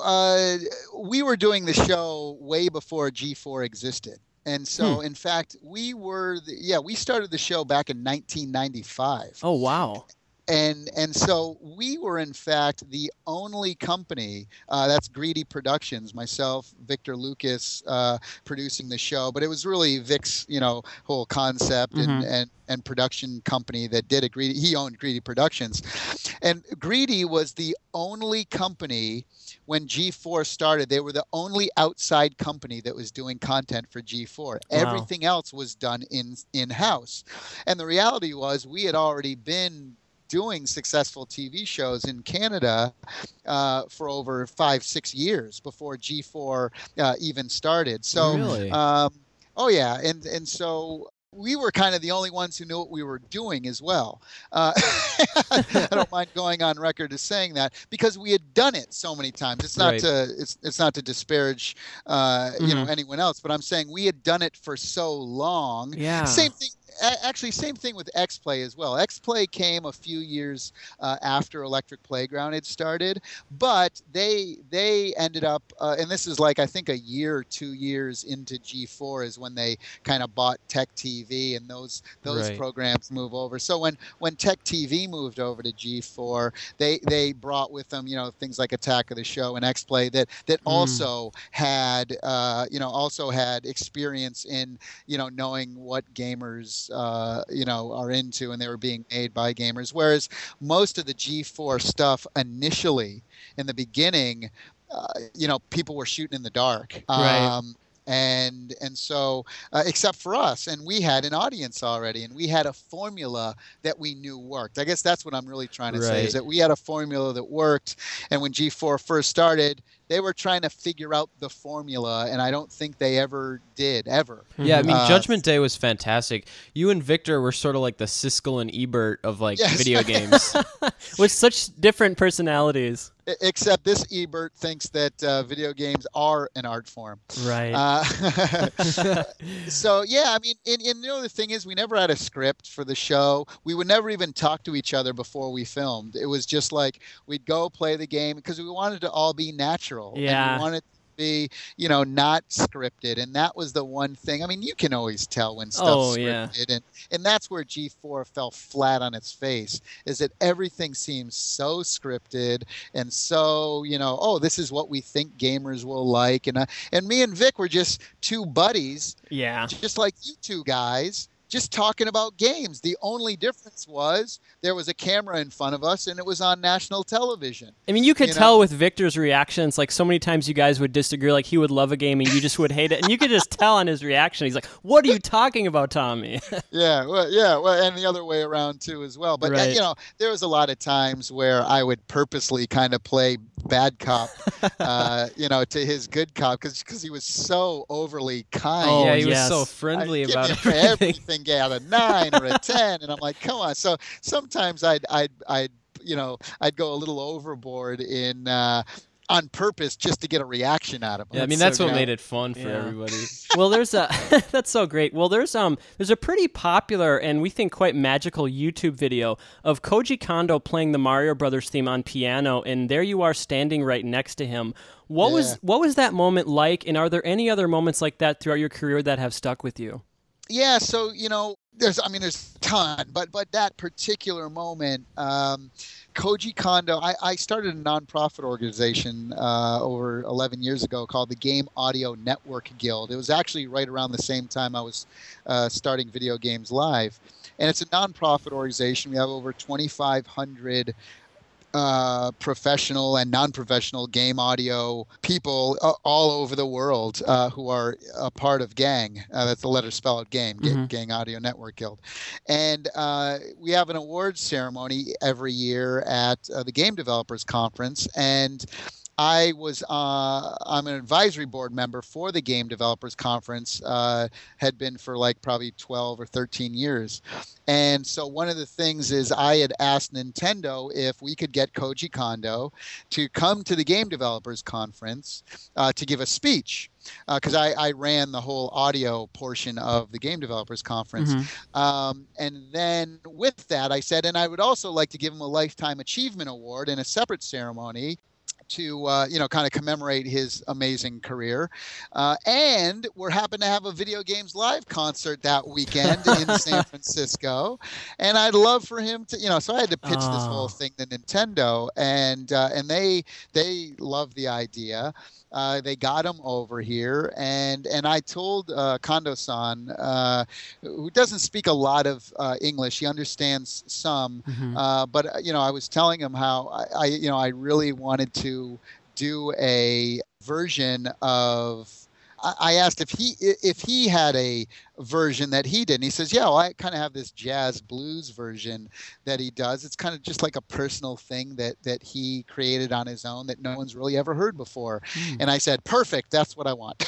C: we were doing the show way before G4 existed. And so, in fact, we started the show back in 1995.
B: Oh, wow.
C: And so we were, in fact, the only company, that's Greedy Productions, myself, Victor Lucas, producing the show. But it was really Vic's, whole concept and production company that did it. He owned Greedy Productions. And Greedy was the only company, when G4 started, they were the only outside company that was doing content for G4. Wow. Everything else was done in-house. And the reality was we had already been doing successful TV shows in Canada for over 5-6 years before G4 even started. So,
A: really?
C: And so we were kind of the only ones who knew what we were doing as well. I don't mind going on record as saying that because we had done it so many times. It's not it's not to disparage anyone else, but I'm saying we had done it for so long.
B: Yeah.
C: Same thing. Actually, same thing with X-Play as well. X-Play came a few years after Electric Playground had started, but they ended up, and this is like I think a year or 2 years into G4 is when they kind of bought Tech TV and those
A: Right.
C: programs move over. So when Tech TV moved over to G4, they brought with them things like Attack of the Show and X-Play that also had experience in knowing what gamers are into, and they were being made by gamers. Whereas most of the G4 stuff initially, in the beginning, people were shooting in the dark.
B: Right.
C: And so, except for us, and we had an audience already, and we had a formula that we knew worked. I guess that's what I'm really trying to say, is that we had a formula that worked. And when G4 first started, they were trying to figure out the formula, and I don't think they ever did, ever.
A: Yeah, I mean, Judgment Day was fantastic. You and Victor were sort of like the Siskel and Ebert of video games.
B: With such different personalities.
C: Except this Ebert thinks that video games are an art form.
B: Right.
C: So, yeah, I mean, and the thing is, we never had a script for the show. We would never even talk to each other before we filmed. It was just like we'd go play the game because we wanted to all be natural.
B: Yeah.
C: And we wanted be, not scripted. And that was the one thing. I mean, you can always tell when stuff's scripted. Yeah. And that's where G4 fell flat on its face, is that everything seems so scripted and so, this is what we think gamers will like. And me and Vic were just two buddies.
B: Yeah.
C: Just like you two guys. just talking about games. The only difference was there was a camera in front of us and it was on national television.
B: I mean, you could
C: You
B: tell
C: know?
B: with Victor's reactions, like so many times you guys would disagree, like he would love a game and you just would hate it. And you could just tell on his reaction. He's like, what are you talking about, Tommy?
C: Well, and the other way around too as well. But
B: Right.
C: there was a lot of times where I would purposely kind of play bad cop, to his good cop because he was so overly kind.
B: Oh,
A: yeah, he
B: yes.
A: was so friendly
C: Give
A: about
C: me
A: everything.
C: everything out of 9 or a 10, and I'm like, come on. So sometimes I'd go a little overboard in on purpose just to get a reaction out of him.
A: Yeah, I mean,
B: so
A: that's what
C: good.
A: made it fun for
B: Yeah.
A: everybody.
B: Well, there's a that's so great. Well, there's a pretty popular and we think quite magical YouTube video of Koji Kondo playing the Mario Brothers theme on piano, and there you are standing right next to him. What was that moment like, and are there any other moments like that throughout your career that have stuck with you?
C: Yeah, so there's a ton, but that particular moment, Koji Kondo, I started a nonprofit organization over 11 years ago called the Game Audio Network Guild. It was actually right around the same time I was starting Video Games Live, and it's a nonprofit organization. We have over 2,500 professional and non-professional game audio people all over the world who are a part of GANG. That's the letter spelled GANG, Gang Audio Network Guild. And we have an awards ceremony every year at the Game Developers Conference. And I'm an advisory board member for the Game Developers Conference, had been for like probably 12 or 13 years. And so one of the things is I had asked Nintendo if we could get Koji Kondo to come to the Game Developers Conference to give a speech. Because I ran the whole audio portion of the Game Developers Conference. And then with that, I said, and I would also like to give him a Lifetime Achievement Award in a separate ceremony to kind of commemorate his amazing career. And we're happen to have a Video Games Live concert that weekend in San Francisco. And I'd love for him to, so I had to pitch this whole thing to Nintendo, and they loved the idea. They got him over here, and I told Kondo-san, who doesn't speak a lot of English, he understands some, but I was telling him how I really wanted to do a version of. I asked if he had a version that he did, and he says, yeah, well, I kind of have this jazz blues version that he does. It's kind of just like a personal thing that he created on his own that no one's really ever heard before. And I said, perfect, that's what I want.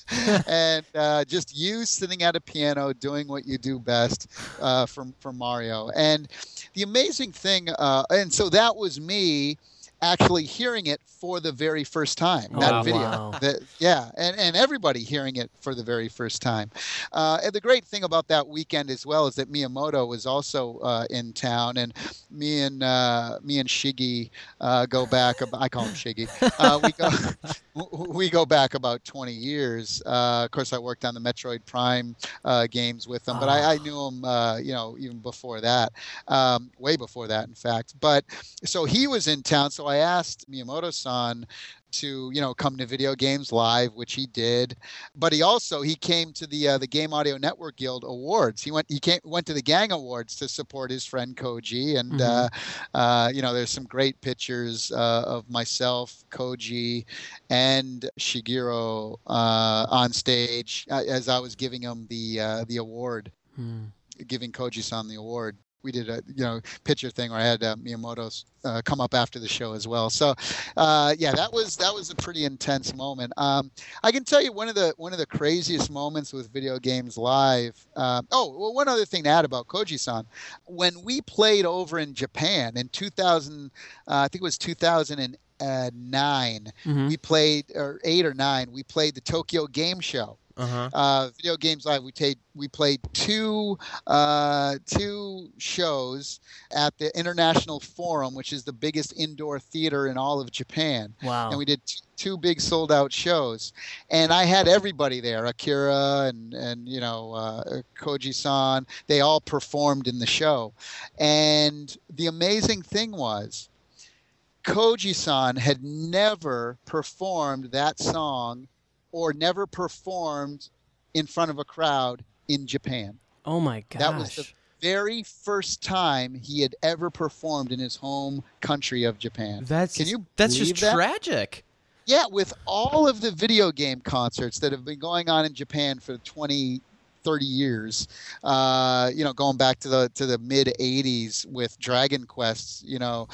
C: And just you sitting at a piano doing what you do best for Mario. And the amazing thing, and so that was me actually hearing it for the very first time, that video.
B: Wow.
C: And everybody hearing it for the very first time. And the great thing about that weekend as well is that Miyamoto was also in town, and me and Shiggy go back. I call him Shiggy. We go back about 20 years. Of course, I worked on the Metroid Prime games with him, but I knew him, even before that, way before that, in fact. But so he was in town, so I asked Miyamoto-san to come to Video Games Live, which he did, but he came to the Game Audio Network Guild Awards. He went to the Gang Awards to support his friend Koji, and there's some great pictures of myself, Koji, and Shigeru on stage as I was giving him the award, giving Koji-san the award. We did a picture thing where I had Miyamoto come up after the show as well. So that was a pretty intense moment. I can tell you one of the craziest moments with Video Games Live. One other thing to add about Koji-san, when we played over in Japan in 2000, I think it was 2009. We played, or 8 or 9. We played the Tokyo Game Show. Video Games Live. We played two shows at the International Forum, which is the biggest indoor theater in all of Japan.
B: Wow!
C: And we did two big sold out shows, and I had everybody there, Akira and Koji-san. They all performed in the show, and the amazing thing was, Koji-san had never performed that song or never performed in front of a crowd in Japan.
B: Oh my gosh.
C: That was the very first time he had ever performed in his home country of Japan. Can you
A: that's
C: believe
A: just
C: that?
A: tragic.
C: Yeah, with all of the video game concerts that have been going on in Japan for 20, 30 years, going back to the mid 80s with Dragon Quests,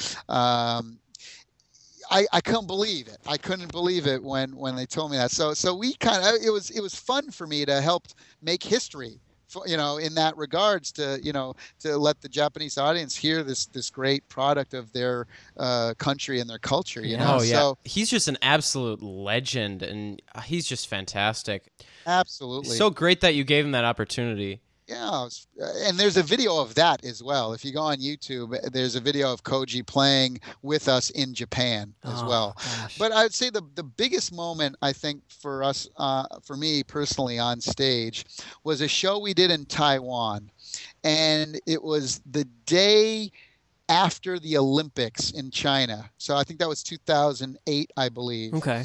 C: I couldn't believe it. I couldn't believe it when they told me that. So we it was fun for me to help make history, in that regards, to let the Japanese audience hear this great product of their country and their culture.
A: Oh yeah,
C: So
A: he's just an absolute legend, and he's just fantastic.
C: absolutely.
A: So great that you gave him that opportunity.
C: Yeah, and there's a video of that as well. If you go on YouTube, there's a video of Koji playing with us in Japan as well.
B: Gosh.
C: But I would say the biggest moment, I think, for us, for me personally on stage, was a show we did in Taiwan. And it was the day after the Olympics in China. So I think that was 2008, I believe.
B: Okay.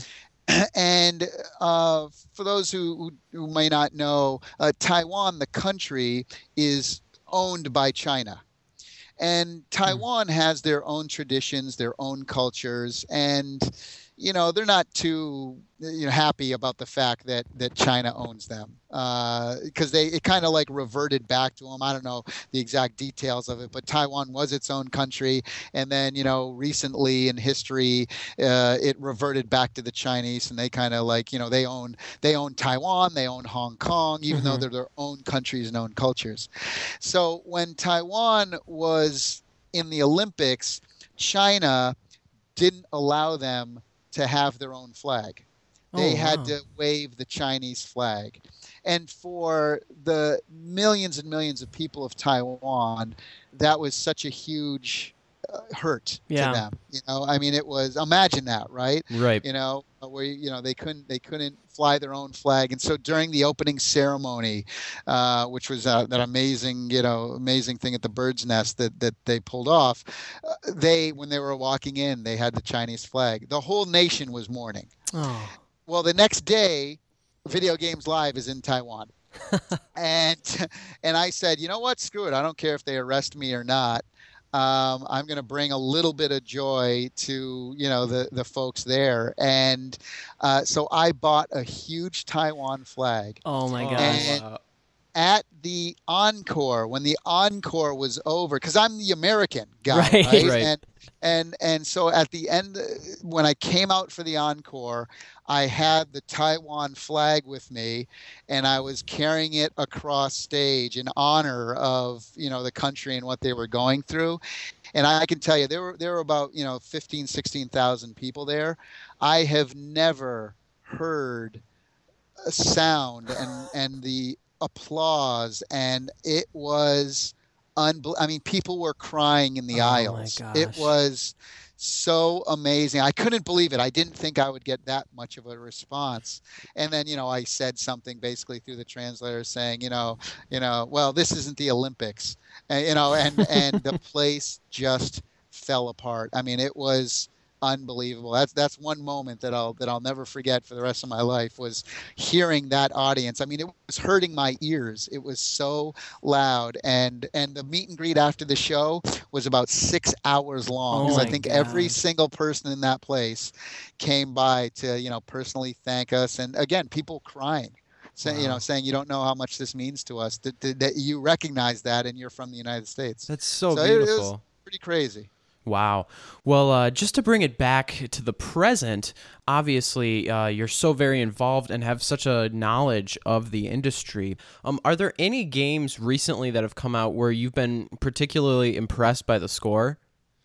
C: And for those who may not know, Taiwan, the country, is owned by China. And Taiwan has their own traditions, their own cultures, and they're not too happy about the fact that China owns them, because it kind of like reverted back to them. I don't know the exact details of it, but Taiwan was its own country, and then recently in history it reverted back to the Chinese, and they kind of like they own Taiwan, they own Hong Kong, even though they're their own countries and own cultures. So when Taiwan was in the Olympics, China didn't allow them to have their own flag. They had to wave the Chinese flag. And for the millions and millions of people of Taiwan, that was such a huge hurt to them. I mean, it was, imagine that, right?
A: Right.
C: Where they couldn't fly their own flag. And so during the opening ceremony, which was that amazing thing at the Bird's Nest that they pulled off, when they were walking in, they had the Chinese flag. The whole nation was mourning.
B: Oh.
C: Well, the next day, Video Games Live is in Taiwan. and I said, you know what? Screw it. I don't care if they arrest me or not. I'm going to bring a little bit of joy to, the folks there. And so I bought a huge Taiwan flag.
B: Oh, my gosh.
C: And at the encore, when the encore was over, because I'm the American guy, right? And so at the end, when I came out for the encore, I had the Taiwan flag with me, and I was carrying it across stage in honor of the country and what they were going through. And I can tell you, there were about 15, 16,000 people there. I have never heard a sound and the applause, and it was I mean, people were crying in the aisles.
B: My
C: It
B: gosh.
C: was so amazing. I couldn't believe it. I didn't think I would get that much of a response. And then, I said something basically through the translator saying, well, this isn't the Olympics, and the place just fell apart. I mean, it was unbelievable. That's one moment that I'll never forget for the rest of my life, was hearing that audience. I mean, it was hurting my ears. It was so loud, and the meet and greet after the show was about 6 hours long, because I think every single person in that place came by to personally thank us, and again, people crying. Saying you don't know how much this means to us, that you recognize that, and you're from the United States.
A: That's so
C: It
A: beautiful.
C: was pretty crazy.
A: Wow. Well, just to bring it back to the present, obviously you're so very involved and have such a knowledge of the industry. Are there any games recently that have come out where you've been particularly impressed by the score?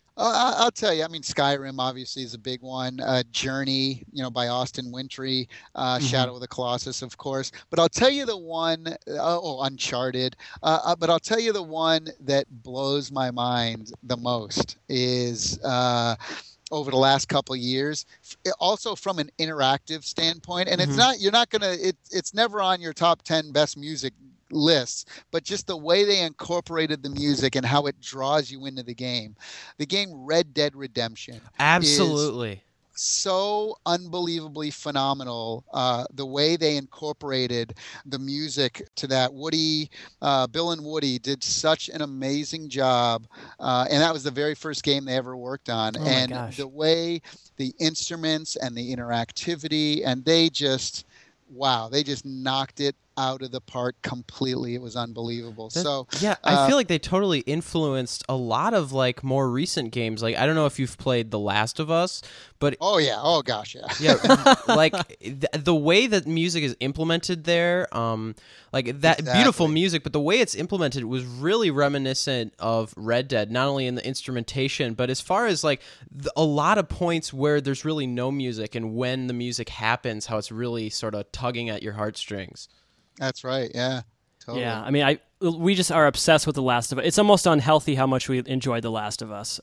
C: I'll tell you. I mean, Skyrim obviously is a big one. Journey, by Austin Wintory. Shadow of the Colossus, of course. But I'll tell you the one. Uncharted. But I'll tell you the one that blows my mind the most is over the last couple of years. Also from an interactive standpoint, and it's not. You're not gonna. It's never on your top 10 best music lists, but just the way they incorporated the music and how it draws you into the game. The game Red Dead Redemption.
A: Absolutely.
C: so unbelievably phenomenal. The way they incorporated the music to that. Bill and Woody did such an amazing job. And that was the very first game they ever worked on.
B: Oh my
C: And
B: gosh.
C: the way the instruments and the interactivity, and they just knocked it out of the park completely. It was unbelievable. So
A: yeah, I feel like they totally influenced a lot of like more recent games. Like I don't know if you've played The Last of Us, but
C: oh yeah, oh gosh, yeah.
A: yeah, like the way that music is implemented there, like that beautiful music, but the way it's implemented was really reminiscent of Red Dead, not only in the instrumentation, but as far as like a lot of points where there's really no music, and when the music happens, how it's really sort of tugging at your heartstrings.
C: That's right. Yeah. Totally.
B: Yeah, I mean, we just are obsessed with The Last of Us. It's almost unhealthy how much we enjoyed The Last of Us.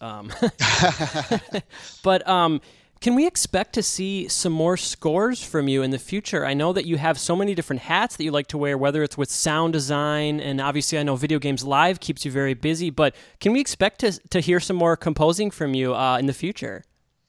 B: But can we expect to see some more scores from you in the future? I know that you have so many different hats that you like to wear, whether it's with sound design, and obviously I know Video Games Live keeps you very busy, but can we expect to hear some more composing from you in the future?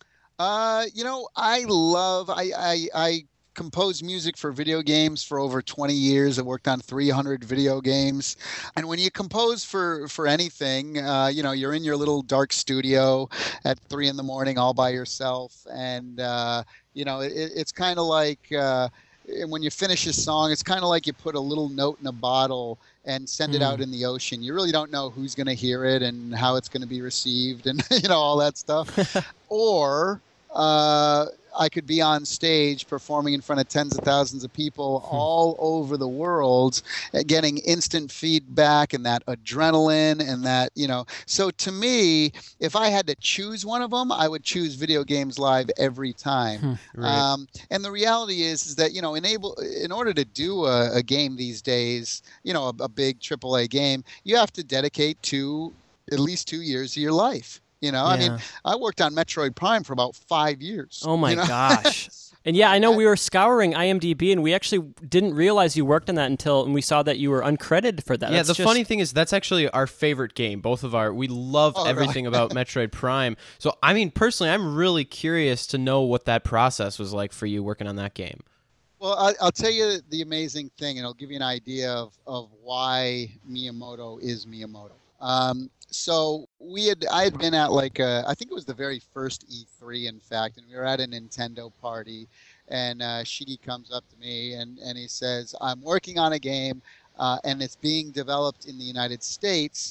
C: I composed music for video games for over 20 years. I worked on 300 video games. And when you compose for anything, you're in your little dark studio at 3 a.m. all by yourself. And, it's kind of like when you finish a song, it's kind of like you put a little note in a bottle and send it out in the ocean. You really don't know who's going to hear it and how it's going to be received and, all that stuff. Or I could be on stage performing in front of tens of thousands of people all over the world, getting instant feedback and that adrenaline and that, So to me, if I had to choose one of them, I would choose Video Games Live every time.
A: Right.
C: And the reality is that, in order to do a game these days, a big AAA game, you have to dedicate at least 2 years of your life. I mean, I worked on Metroid Prime for about 5 years.
B: Oh my gosh. And yeah, I know we were scouring IMDb, and we actually didn't realize you worked on that until we saw that you were uncredited for that.
A: Yeah, funny thing is that's actually our favorite game. We love everything about Metroid Prime. So, I mean, personally, I'm really curious to know what that process was like for you working on that game.
C: Well, I'll tell you the amazing thing, and I'll give you an idea of why Miyamoto is Miyamoto. So I had been at I think it was the very first E3, in fact, and we were at a Nintendo party, and Shiggy comes up to me and he says, I'm working on a game, and it's being developed in the United States.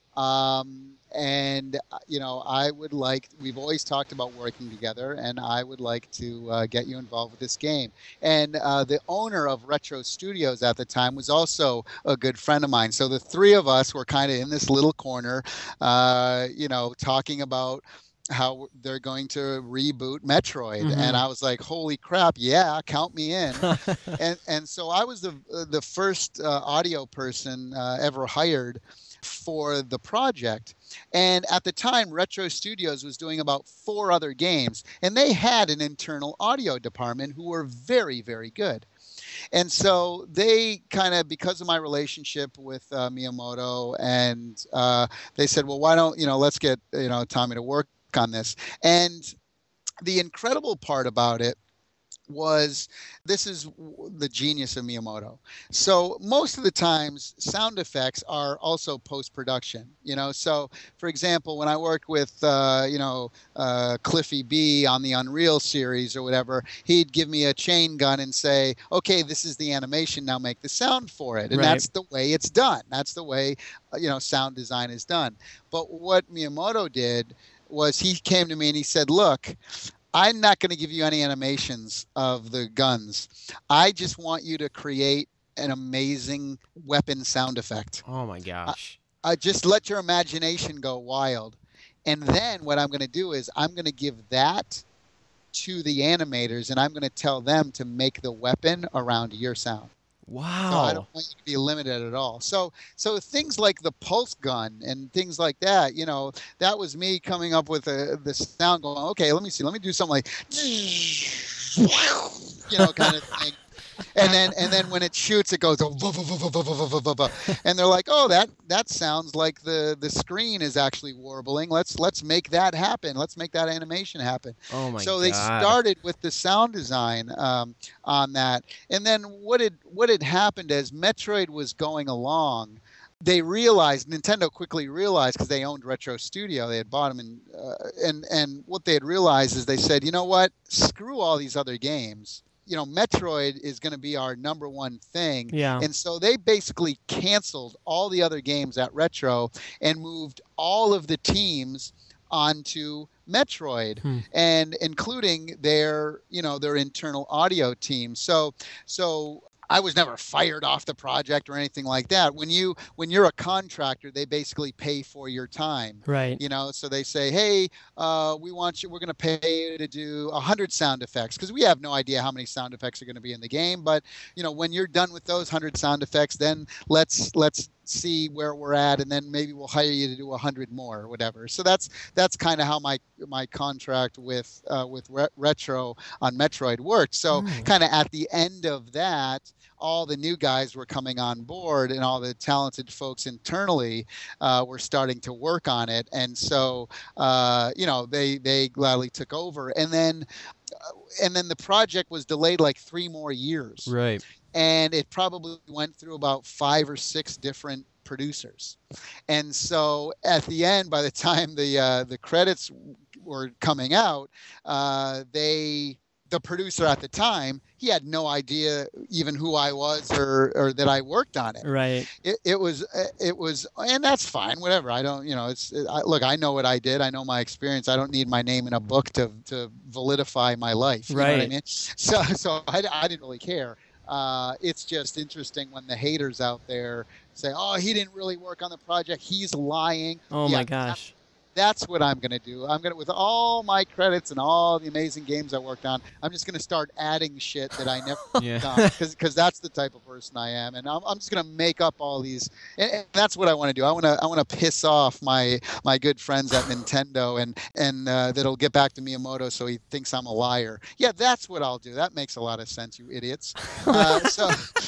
C: We've always talked about working together, and I would like to get you involved with this game. And the owner of Retro Studios at the time was also a good friend of mine. So the three of us were kind of in this little corner, talking about how they're going to reboot Metroid. Mm-hmm. And I was like, holy crap, yeah, count me in. and so I was the first audio person ever hired for the project. And at the time, Retro Studios was doing about 4 other games, and they had an internal audio department who were very, very good. And so they kind of, because of my relationship with Miyamoto, and they said, well, why don't, let's get, Tommy to work on this. And the incredible part about it was, this is the genius of Miyamoto. So most of the times, sound effects are also post-production. So for example, when I worked with Cliffy B on the Unreal series or whatever, he'd give me a chain gun and say, okay, this is the animation, now make the sound for it. And that's the way it's done. That's the way sound design is done. But what Miyamoto did was, he came to me and he said, look, I'm not going to give you any animations of the guns. I just want you to create an amazing weapon sound effect.
A: Oh my gosh.
C: I just let your imagination go wild. And then what I'm going to do is I'm going to give that to the animators, and I'm going to tell them to make the weapon around your sound.
A: Wow.
C: So I don't want you to be limited at all. So things like the pulse gun and things like that, that was me coming up with the sound, going, okay, let me do something like, kind of thing. and then when it shoots, it goes, and they're like, oh, that sounds like the screen is actually warbling. Let's make that happen. Let's make that animation happen.
A: Oh my
C: So
A: God.
C: they started with the sound design on that, and then what had happened as Metroid was going along, they realized, Nintendo quickly realized, because they owned Retro Studio, they had bought them, and what they had realized is they said, you know what, screw all these other games. You know, Metroid is going to be our number one thing.
B: Yeah.
C: And so they basically canceled all the other games at Retro and moved all of the teams onto Metroid, and including their internal audio team. So I was never fired off the project or anything like that. When you're a contractor, they basically pay for your time.
B: Right.
C: You know, so they say, hey, we're going to pay you to do 100 sound effects, because we have no idea how many sound effects are going to be in the game. But, you know, when you're done with those 100 sound effects, then let's see where we're at, and then maybe we'll hire you to do 100 more or whatever. So that's kind of how my contract with Retro on Metroid worked. So kind of at the end of that, all the new guys were coming on board, and all the talented folks internally were starting to work on it. And so they gladly took over, and then the project was delayed like 3 more years.
A: Right.
C: And it probably went through about 5 or 6 different producers. And so at the end, by the time the credits were coming out, the producer at the time, he had no idea even who I was or that I worked on it.
B: Right.
C: It was, and that's fine, whatever. I don't, look, I know what I did. I know my experience. I don't need my name in a book to validify my life. You know what I mean? So I didn't really care. It's just interesting when the haters out there say, oh, he didn't really work on the project, he's lying.
B: Oh my gosh.
C: That's what I'm going to do. I'm going to, with all my credits and all the amazing games I worked on, I'm just going to start adding shit that I never done, because that's the type of person I am, and I'm just going to make up all these, and that's what I want to do. I want to piss off my good friends at Nintendo, and that'll get back to Miyamoto so he thinks I'm a liar. Yeah, that's what I'll do. That makes a lot of sense, you idiots. So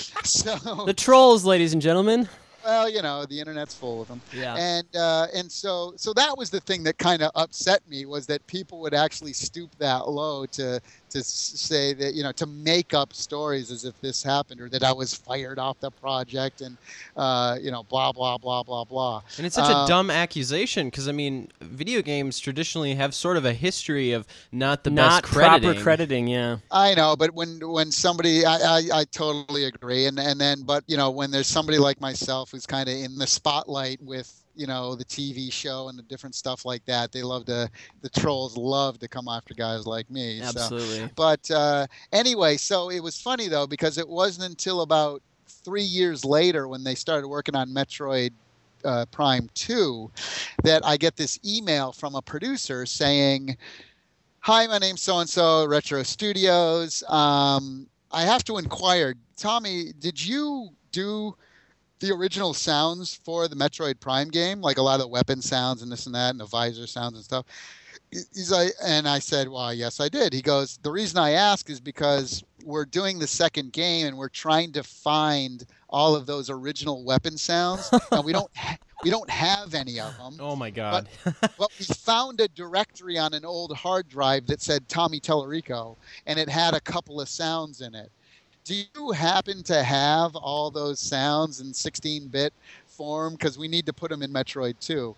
B: the trolls, ladies and gentlemen.
C: Well, you know, the internet's full of them.
B: Yeah.
C: And so that was the thing that kind of upset me, was that people would actually stoop that low to say that, you know, to make up stories as if this happened, or that I was fired off the project, and blah blah blah blah blah.
A: And it's such a dumb accusation, because I mean, video games traditionally have sort of a history of not best crediting.
B: Proper crediting. Yeah.
C: I know, but when somebody, I totally agree, and then, but you know, when there's somebody like myself who's kind of in the spotlight with, you know, the TV show and the different stuff like that, the trolls love to come after guys like me.
B: Absolutely.
C: So, but anyway, so it was funny though, because it wasn't until about 3 years later, when they started working on Metroid Prime 2, that I get this email from a producer saying, hi, my name's so-and-so, Retro Studios. I have to inquire, Tommy, did you do the original sounds for the Metroid Prime game, like a lot of the weapon sounds and this and that, and the visor sounds and stuff? He's like, and I said, well, yes, I did. He goes, the reason I ask is because we're doing the second game, and we're trying to find all of those original weapon sounds, and we don't have any of them.
A: Oh my God.
C: But we found a directory on an old hard drive that said Tommy Tellerico, and it had a couple of sounds in it. Do you happen to have all those sounds in 16-bit form? Because we need to put them in Metroid 2,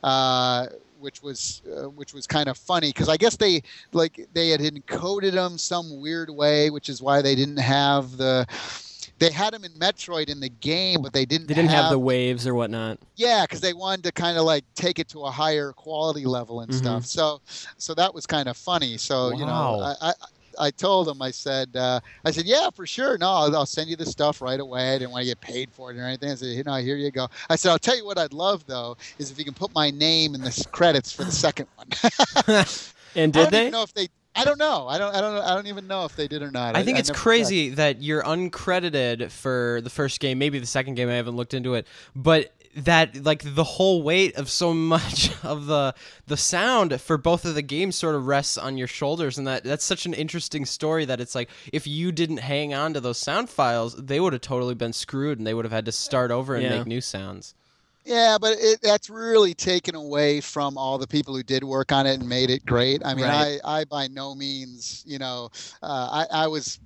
C: which was kind of funny, because I guess they had encoded them some weird way, which is why they didn't have they had them in Metroid in the game, but they didn't
B: have the waves or whatnot.
C: Yeah, because they wanted to kind of like take it to a higher quality level and stuff. So that was kind of funny. So, you know, I told him, I said, yeah, for sure. No, I'll send you the stuff right away. I didn't want to get paid for it or anything. I said, you know, here you go. I said, I'll tell you what I'd love, though, is if you can put my name in the credits for the second one.
B: And did they?
C: I don't know. I don't even know if they did or not.
A: I think it's crazy that you're uncredited for the first game, maybe the second game. I haven't looked into it, but that like the whole weight of so much of the sound for both of the games sort of rests on your shoulders, and that's such an interesting story that it's like if you didn't hang on to those sound files, they would have totally been screwed and they would have had to start over and make new sounds.
C: Yeah, but that's really taken away from all the people who did work on it and made it great. I mean, right. I by no means, I was,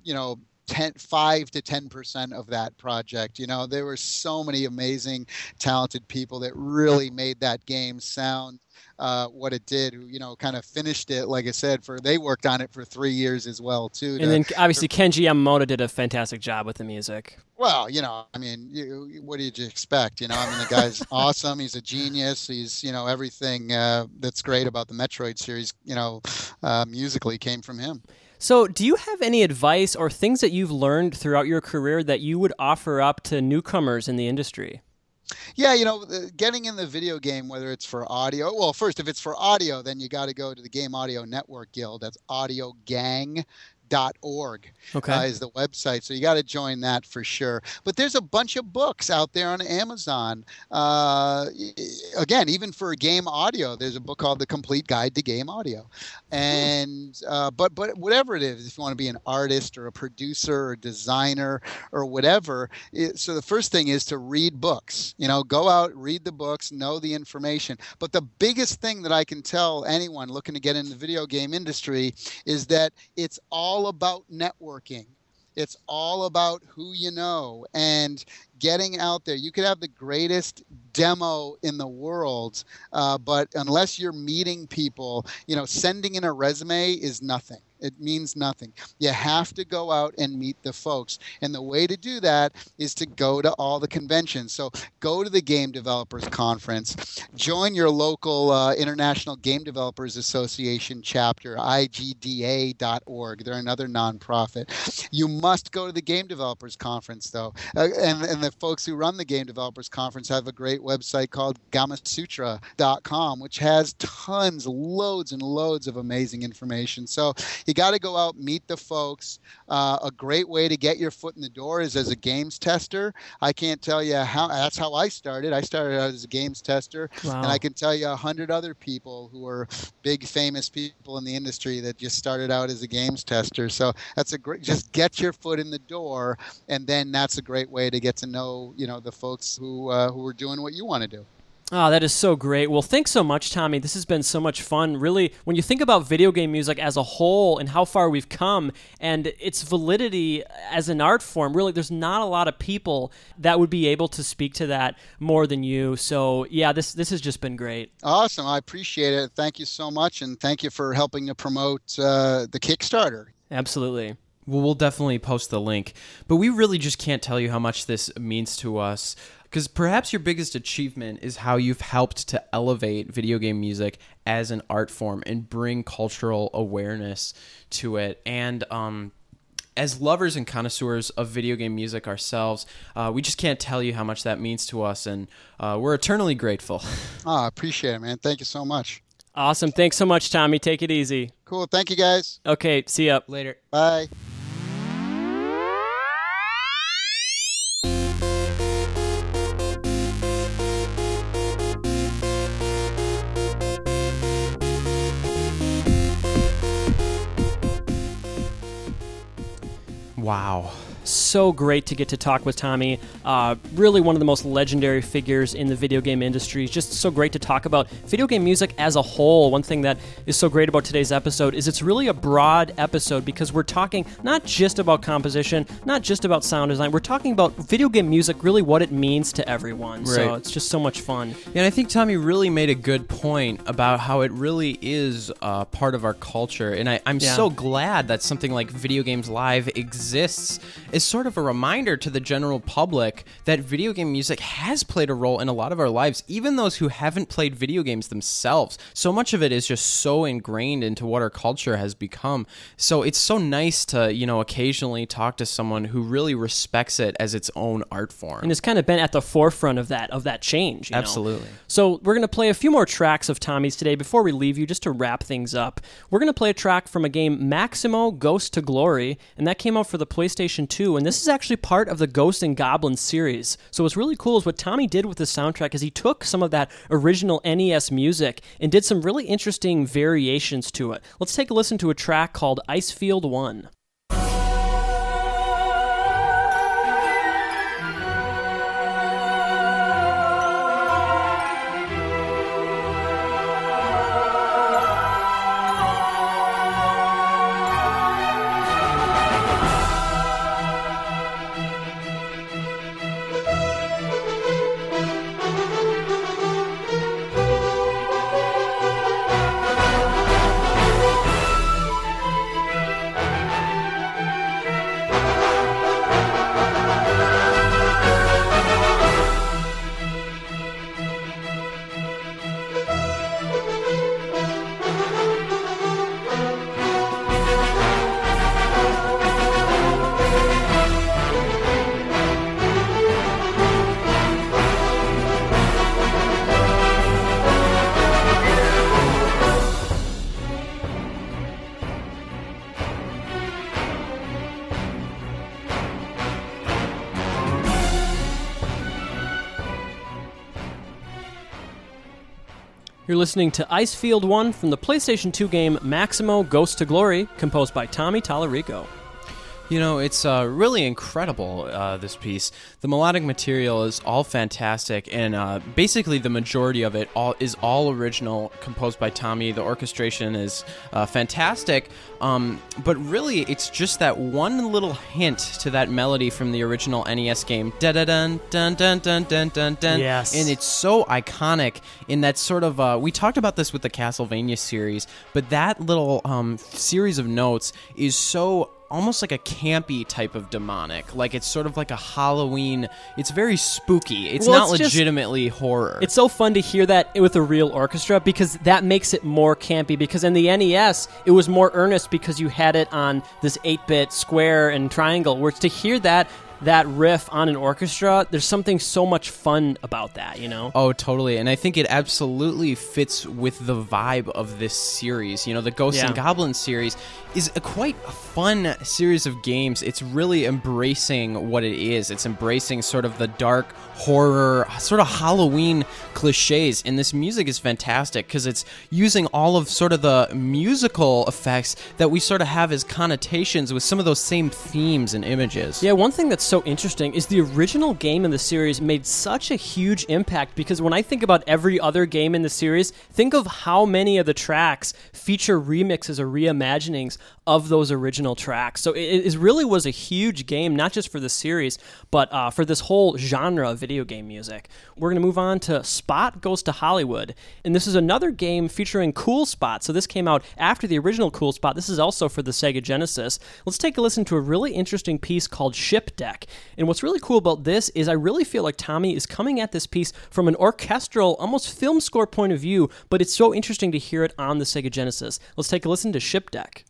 C: 5 to 10% of that project. There were so many amazing, talented people that really made that game sound what it did, who, kind of finished it, like I said, they worked on it for 3 years as well, too.
B: And then obviously Kenji Yamamoto did a fantastic job with the music.
C: Well, what did you expect? The guy's awesome. He's a genius. He's, everything that's great about the Metroid series, musically came from him.
B: So do you have any advice or things that you've learned throughout your career that you would offer up to newcomers in the industry?
C: Yeah, getting in the video game, whether it's for audio. Well, first, if it's for audio, then you got to go to the Game Audio Network Guild. That's audiogang.org is the website. So you got to join that for sure. But there's a bunch of books out there on Amazon. Again, even for game audio, there's a book called The Complete Guide to Game Audio. And but whatever it is, if you want to be an artist or a producer or designer or whatever, so the first thing is to read books. Go out, read the books, know the information. But the biggest thing that I can tell anyone looking to get in the video game industry is that it's all about networking. It's all about who you know and getting out there. You could have the greatest demo in the world, but unless you're meeting people, sending in a resume is nothing. It means nothing. You have to go out and meet the folks. And the way to do that is to go to all the conventions. So go to the Game Developers Conference. Join your local International Game Developers Association chapter, IGDA.org. They're another nonprofit. You must go to the Game Developers Conference, though. And the folks who run the Game Developers Conference have a great website called Gamasutra.com, which has loads and loads of amazing information. So you got to go out, meet the folks. A great way to get your foot in the door is as a games tester. I can't tell you that's how I started. I started out as a games tester. Wow. And I can tell you 100 other people who are big, famous people in the industry that just started out as a games tester. So that's just get your foot in the door, and then that's a great way to get to know, the folks who are doing what you want to do.
B: Oh, that is so great. Well, thanks so much, Tommy. This has been so much fun. Really, when you think about video game music as a whole and how far we've come and its validity as an art form, really, there's not a lot of people that would be able to speak to that more than you. So, yeah, this has just been great.
C: Awesome. I appreciate it. Thank you so much, and thank you for helping to promote the Kickstarter.
B: Absolutely.
A: Well, we'll definitely post the link. But we really just can't tell you how much this means to us. Because perhaps your biggest achievement is how you've helped to elevate video game music as an art form and bring cultural awareness to it. And as lovers and connoisseurs of video game music ourselves, we just can't tell you how much that means to us. And we're eternally grateful.
C: I appreciate it, man. Thank you so much.
B: Awesome. Thanks so much, Tommy. Take it easy.
C: Cool. Thank you, guys.
B: Okay. See ya.
A: Later.
C: Bye.
A: Wow.
B: So great to get to talk with Tommy. Really one of the most legendary figures in the video game industry. It's just so great to talk about video game music as a whole. One thing that is so great about today's episode is it's really a broad episode because we're talking not just about composition, not just about sound design. We're talking about video game music, really what it means to everyone. Right. So it's just so much fun.
A: And I think Tommy really made a good point about how it really is part of our culture. And I'm so glad that something like Video Games Live exists is sort of a reminder to the general public that video game music has played a role in a lot of our lives, even those who haven't played video games themselves. So much of it is just so ingrained into what our culture has become. So it's so nice to, occasionally talk to someone who really respects it as its own art form.
B: And has kind of been at the forefront of that change.
A: Absolutely.
B: So we're going to play a few more tracks of Tommy's today before we leave you, just to wrap things up. We're going to play a track from a game, Maximo Ghost to Glory, and that came out for the PlayStation 2 2, and this is actually part of the Ghosts and Goblins series. So what's really cool is what Tommy did with the soundtrack is he took some of that original NES music and did some really interesting variations to it. Let's take a listen to a track called Icefield 1. You're listening to Icefield 1 from the PlayStation 2 game Maximo Ghost to Glory, composed by Tommy Tallarico.
A: You know, it's really incredible, this piece. The melodic material is all fantastic, and basically the majority of it is all original, composed by Tommy. The orchestration is fantastic, but really it's just that one little hint to that melody from the original NES game. Da-da-dun, dun-dun-dun-dun-dun-dun.
B: Yes.
A: And it's so iconic in that sort of... we talked about this with the Castlevania series, but that little series of notes is so... almost like a campy type of demonic. Like, it's sort of like a Halloween... It's very spooky. It's not legitimately horror.
B: It's so fun to hear that with a real orchestra because that makes it more campy. Because in the NES, it was more earnest because you had it on this 8-bit square and triangle. Whereas to hear that riff on an orchestra, there's something so much fun about that, you know?
A: Oh, totally. And I think it absolutely fits with the vibe of this series. You know, the Ghosts and Goblins series is quite a fun series of games. It's really embracing what it is. It's embracing sort of the dark horror, sort of Halloween cliches. And this music is fantastic because it's using all of sort of the musical effects that we sort of have as connotations with some of those same themes and images.
B: Yeah, one thing that's so interesting is the original game in the series made such a huge impact because when I think about every other game in the series, think of how many of the tracks feature remixes or reimaginings of those original tracks. So it really was a huge game, not just for the series, but for this whole genre of video game music. We're going to move on to Spot Goes to Hollywood. And this is another game featuring Cool Spot. So this came out after the original Cool Spot. This is also for the Sega Genesis. Let's take a listen to a really interesting piece called Ship Deck. And what's really cool about this is I really feel like Tommy is coming at this piece from an orchestral, almost film score point of view, but it's so interesting to hear it on the Sega Genesis. Let's take a listen to Ship Deck.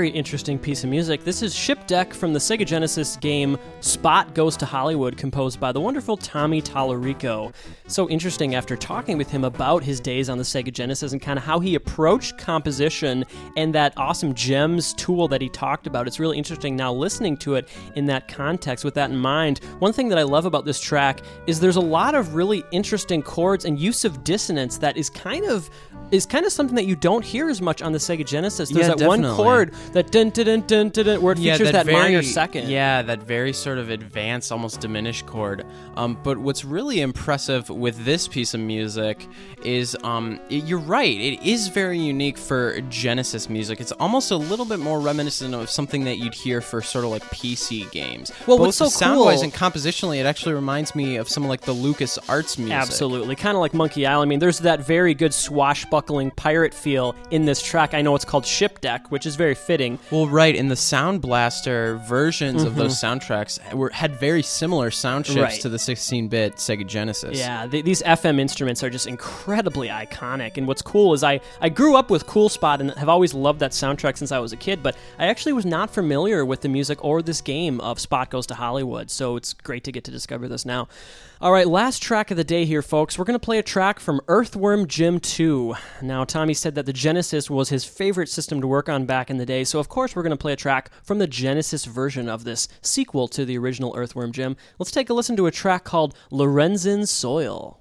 B: very interesting piece of music. This is Ship Deck from the Sega Genesis game Spot Goes to Hollywood, composed by the wonderful Tommy Tallarico. So interesting after talking with him about his days on the Sega Genesis and kind of how he approached composition and that awesome gems tool that he talked about. It's really interesting now listening to it in that context with that in mind. One thing that I love about this track is there's a lot of really interesting chords and use of dissonance that is kind of something that you don't hear as much on the Sega Genesis. There's that
A: definitely.
B: one chord, that dun dun dun dun dun, dun where it features that minor second.
A: Yeah, that very sort of advanced, almost diminished chord. But what's really impressive with this piece of music is, you're right, it is very unique for Genesis music. It's almost a little bit more reminiscent of something that you'd hear for sort of like PC games.
B: Well,
A: both
B: what's so
A: sound-wise
B: cool,
A: and compositionally, it actually reminds me of some of like the LucasArts music.
B: Absolutely, kind of like Monkey Island. I mean, there's that very good swashbuckling pirate feel in this track. I know it's called Ship Deck, which is very fitting.
A: Well, right, and the Sound Blaster versions of those soundtracks had very similar sound shifts to the 16-bit Sega Genesis.
B: Yeah, these FM instruments are just incredibly iconic, and what's cool is I grew up with Cool Spot and have always loved that soundtrack since I was a kid, but I actually was not familiar with the music or this game of Spot Goes to Hollywood, so it's great to get to discover this now. All right, last track of the day here, folks. We're going to play a track from Earthworm Jim 2. Now, Tommy said that the Genesis was his favorite system to work on back in the day, so of course we're going to play a track from the Genesis version of this sequel to the original Earthworm Jim. Let's take a listen to a track called Lorenzen Soil.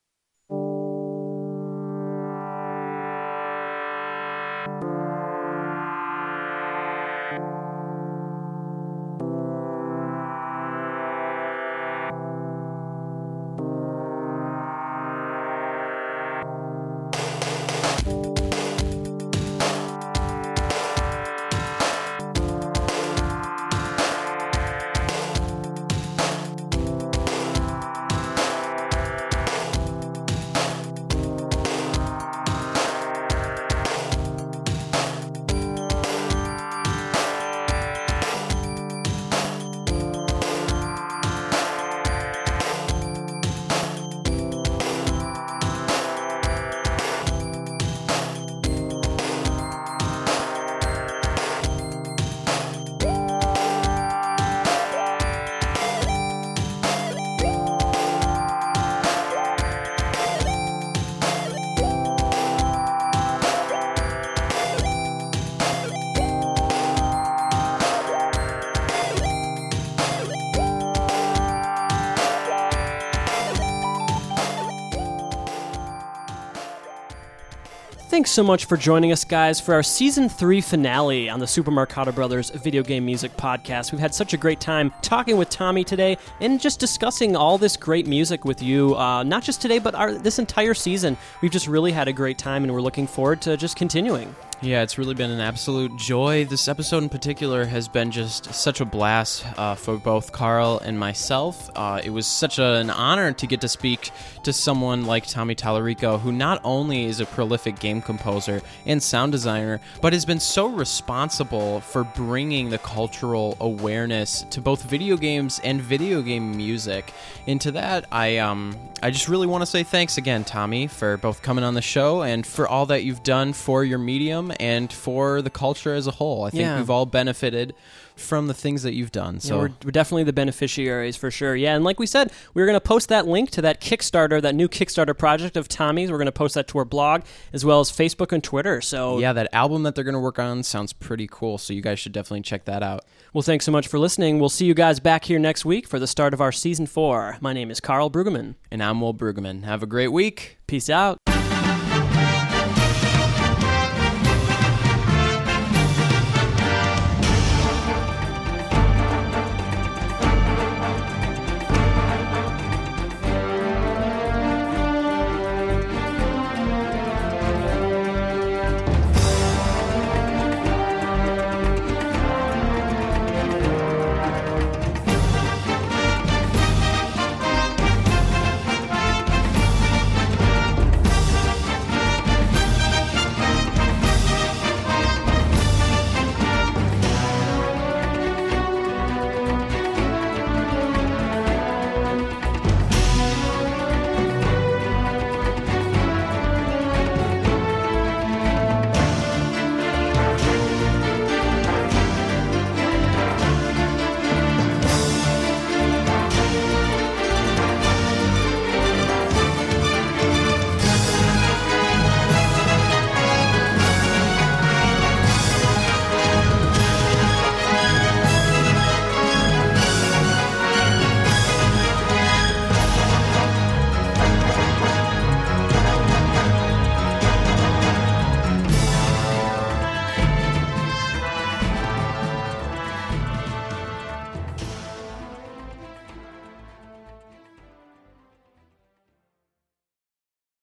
B: Thanks so much for joining us, guys, for our Season 3 finale on the Super Marcato Brothers Video Game Music Podcast. We've had such a great time talking with Tommy today and just discussing all this great music with you, not just today, but this entire season. We've just really had a great time, and we're looking forward to just continuing.
A: Yeah, it's really been an absolute joy. This episode in particular has been just such a blast for both Carl and myself. It was such an honor to get to speak to someone like Tommy Tallarico, who not only is a prolific game composer and sound designer, but has been so responsible for bringing the cultural awareness to both video games and video game music. And to that, I just really want to say thanks again, Tommy, for both coming on the show and for all that you've done for your medium and for the culture as a whole. I think we've all benefited from the things that you've done. So
B: we're definitely the beneficiaries for sure. Yeah, and like we said, we're going to post that link to that Kickstarter, that new Kickstarter project of Tommy's. We're going to post that to our blog as well as Facebook and Twitter. So
A: yeah, that album that they're going to work on sounds pretty cool. So you guys should definitely check that out.
B: Well, thanks so much for listening. We'll see you guys back here next week for the start of our Season 4. My name is Carl Brueggemann.
A: And I'm Will Brueggemann. Have a great week.
B: Peace out.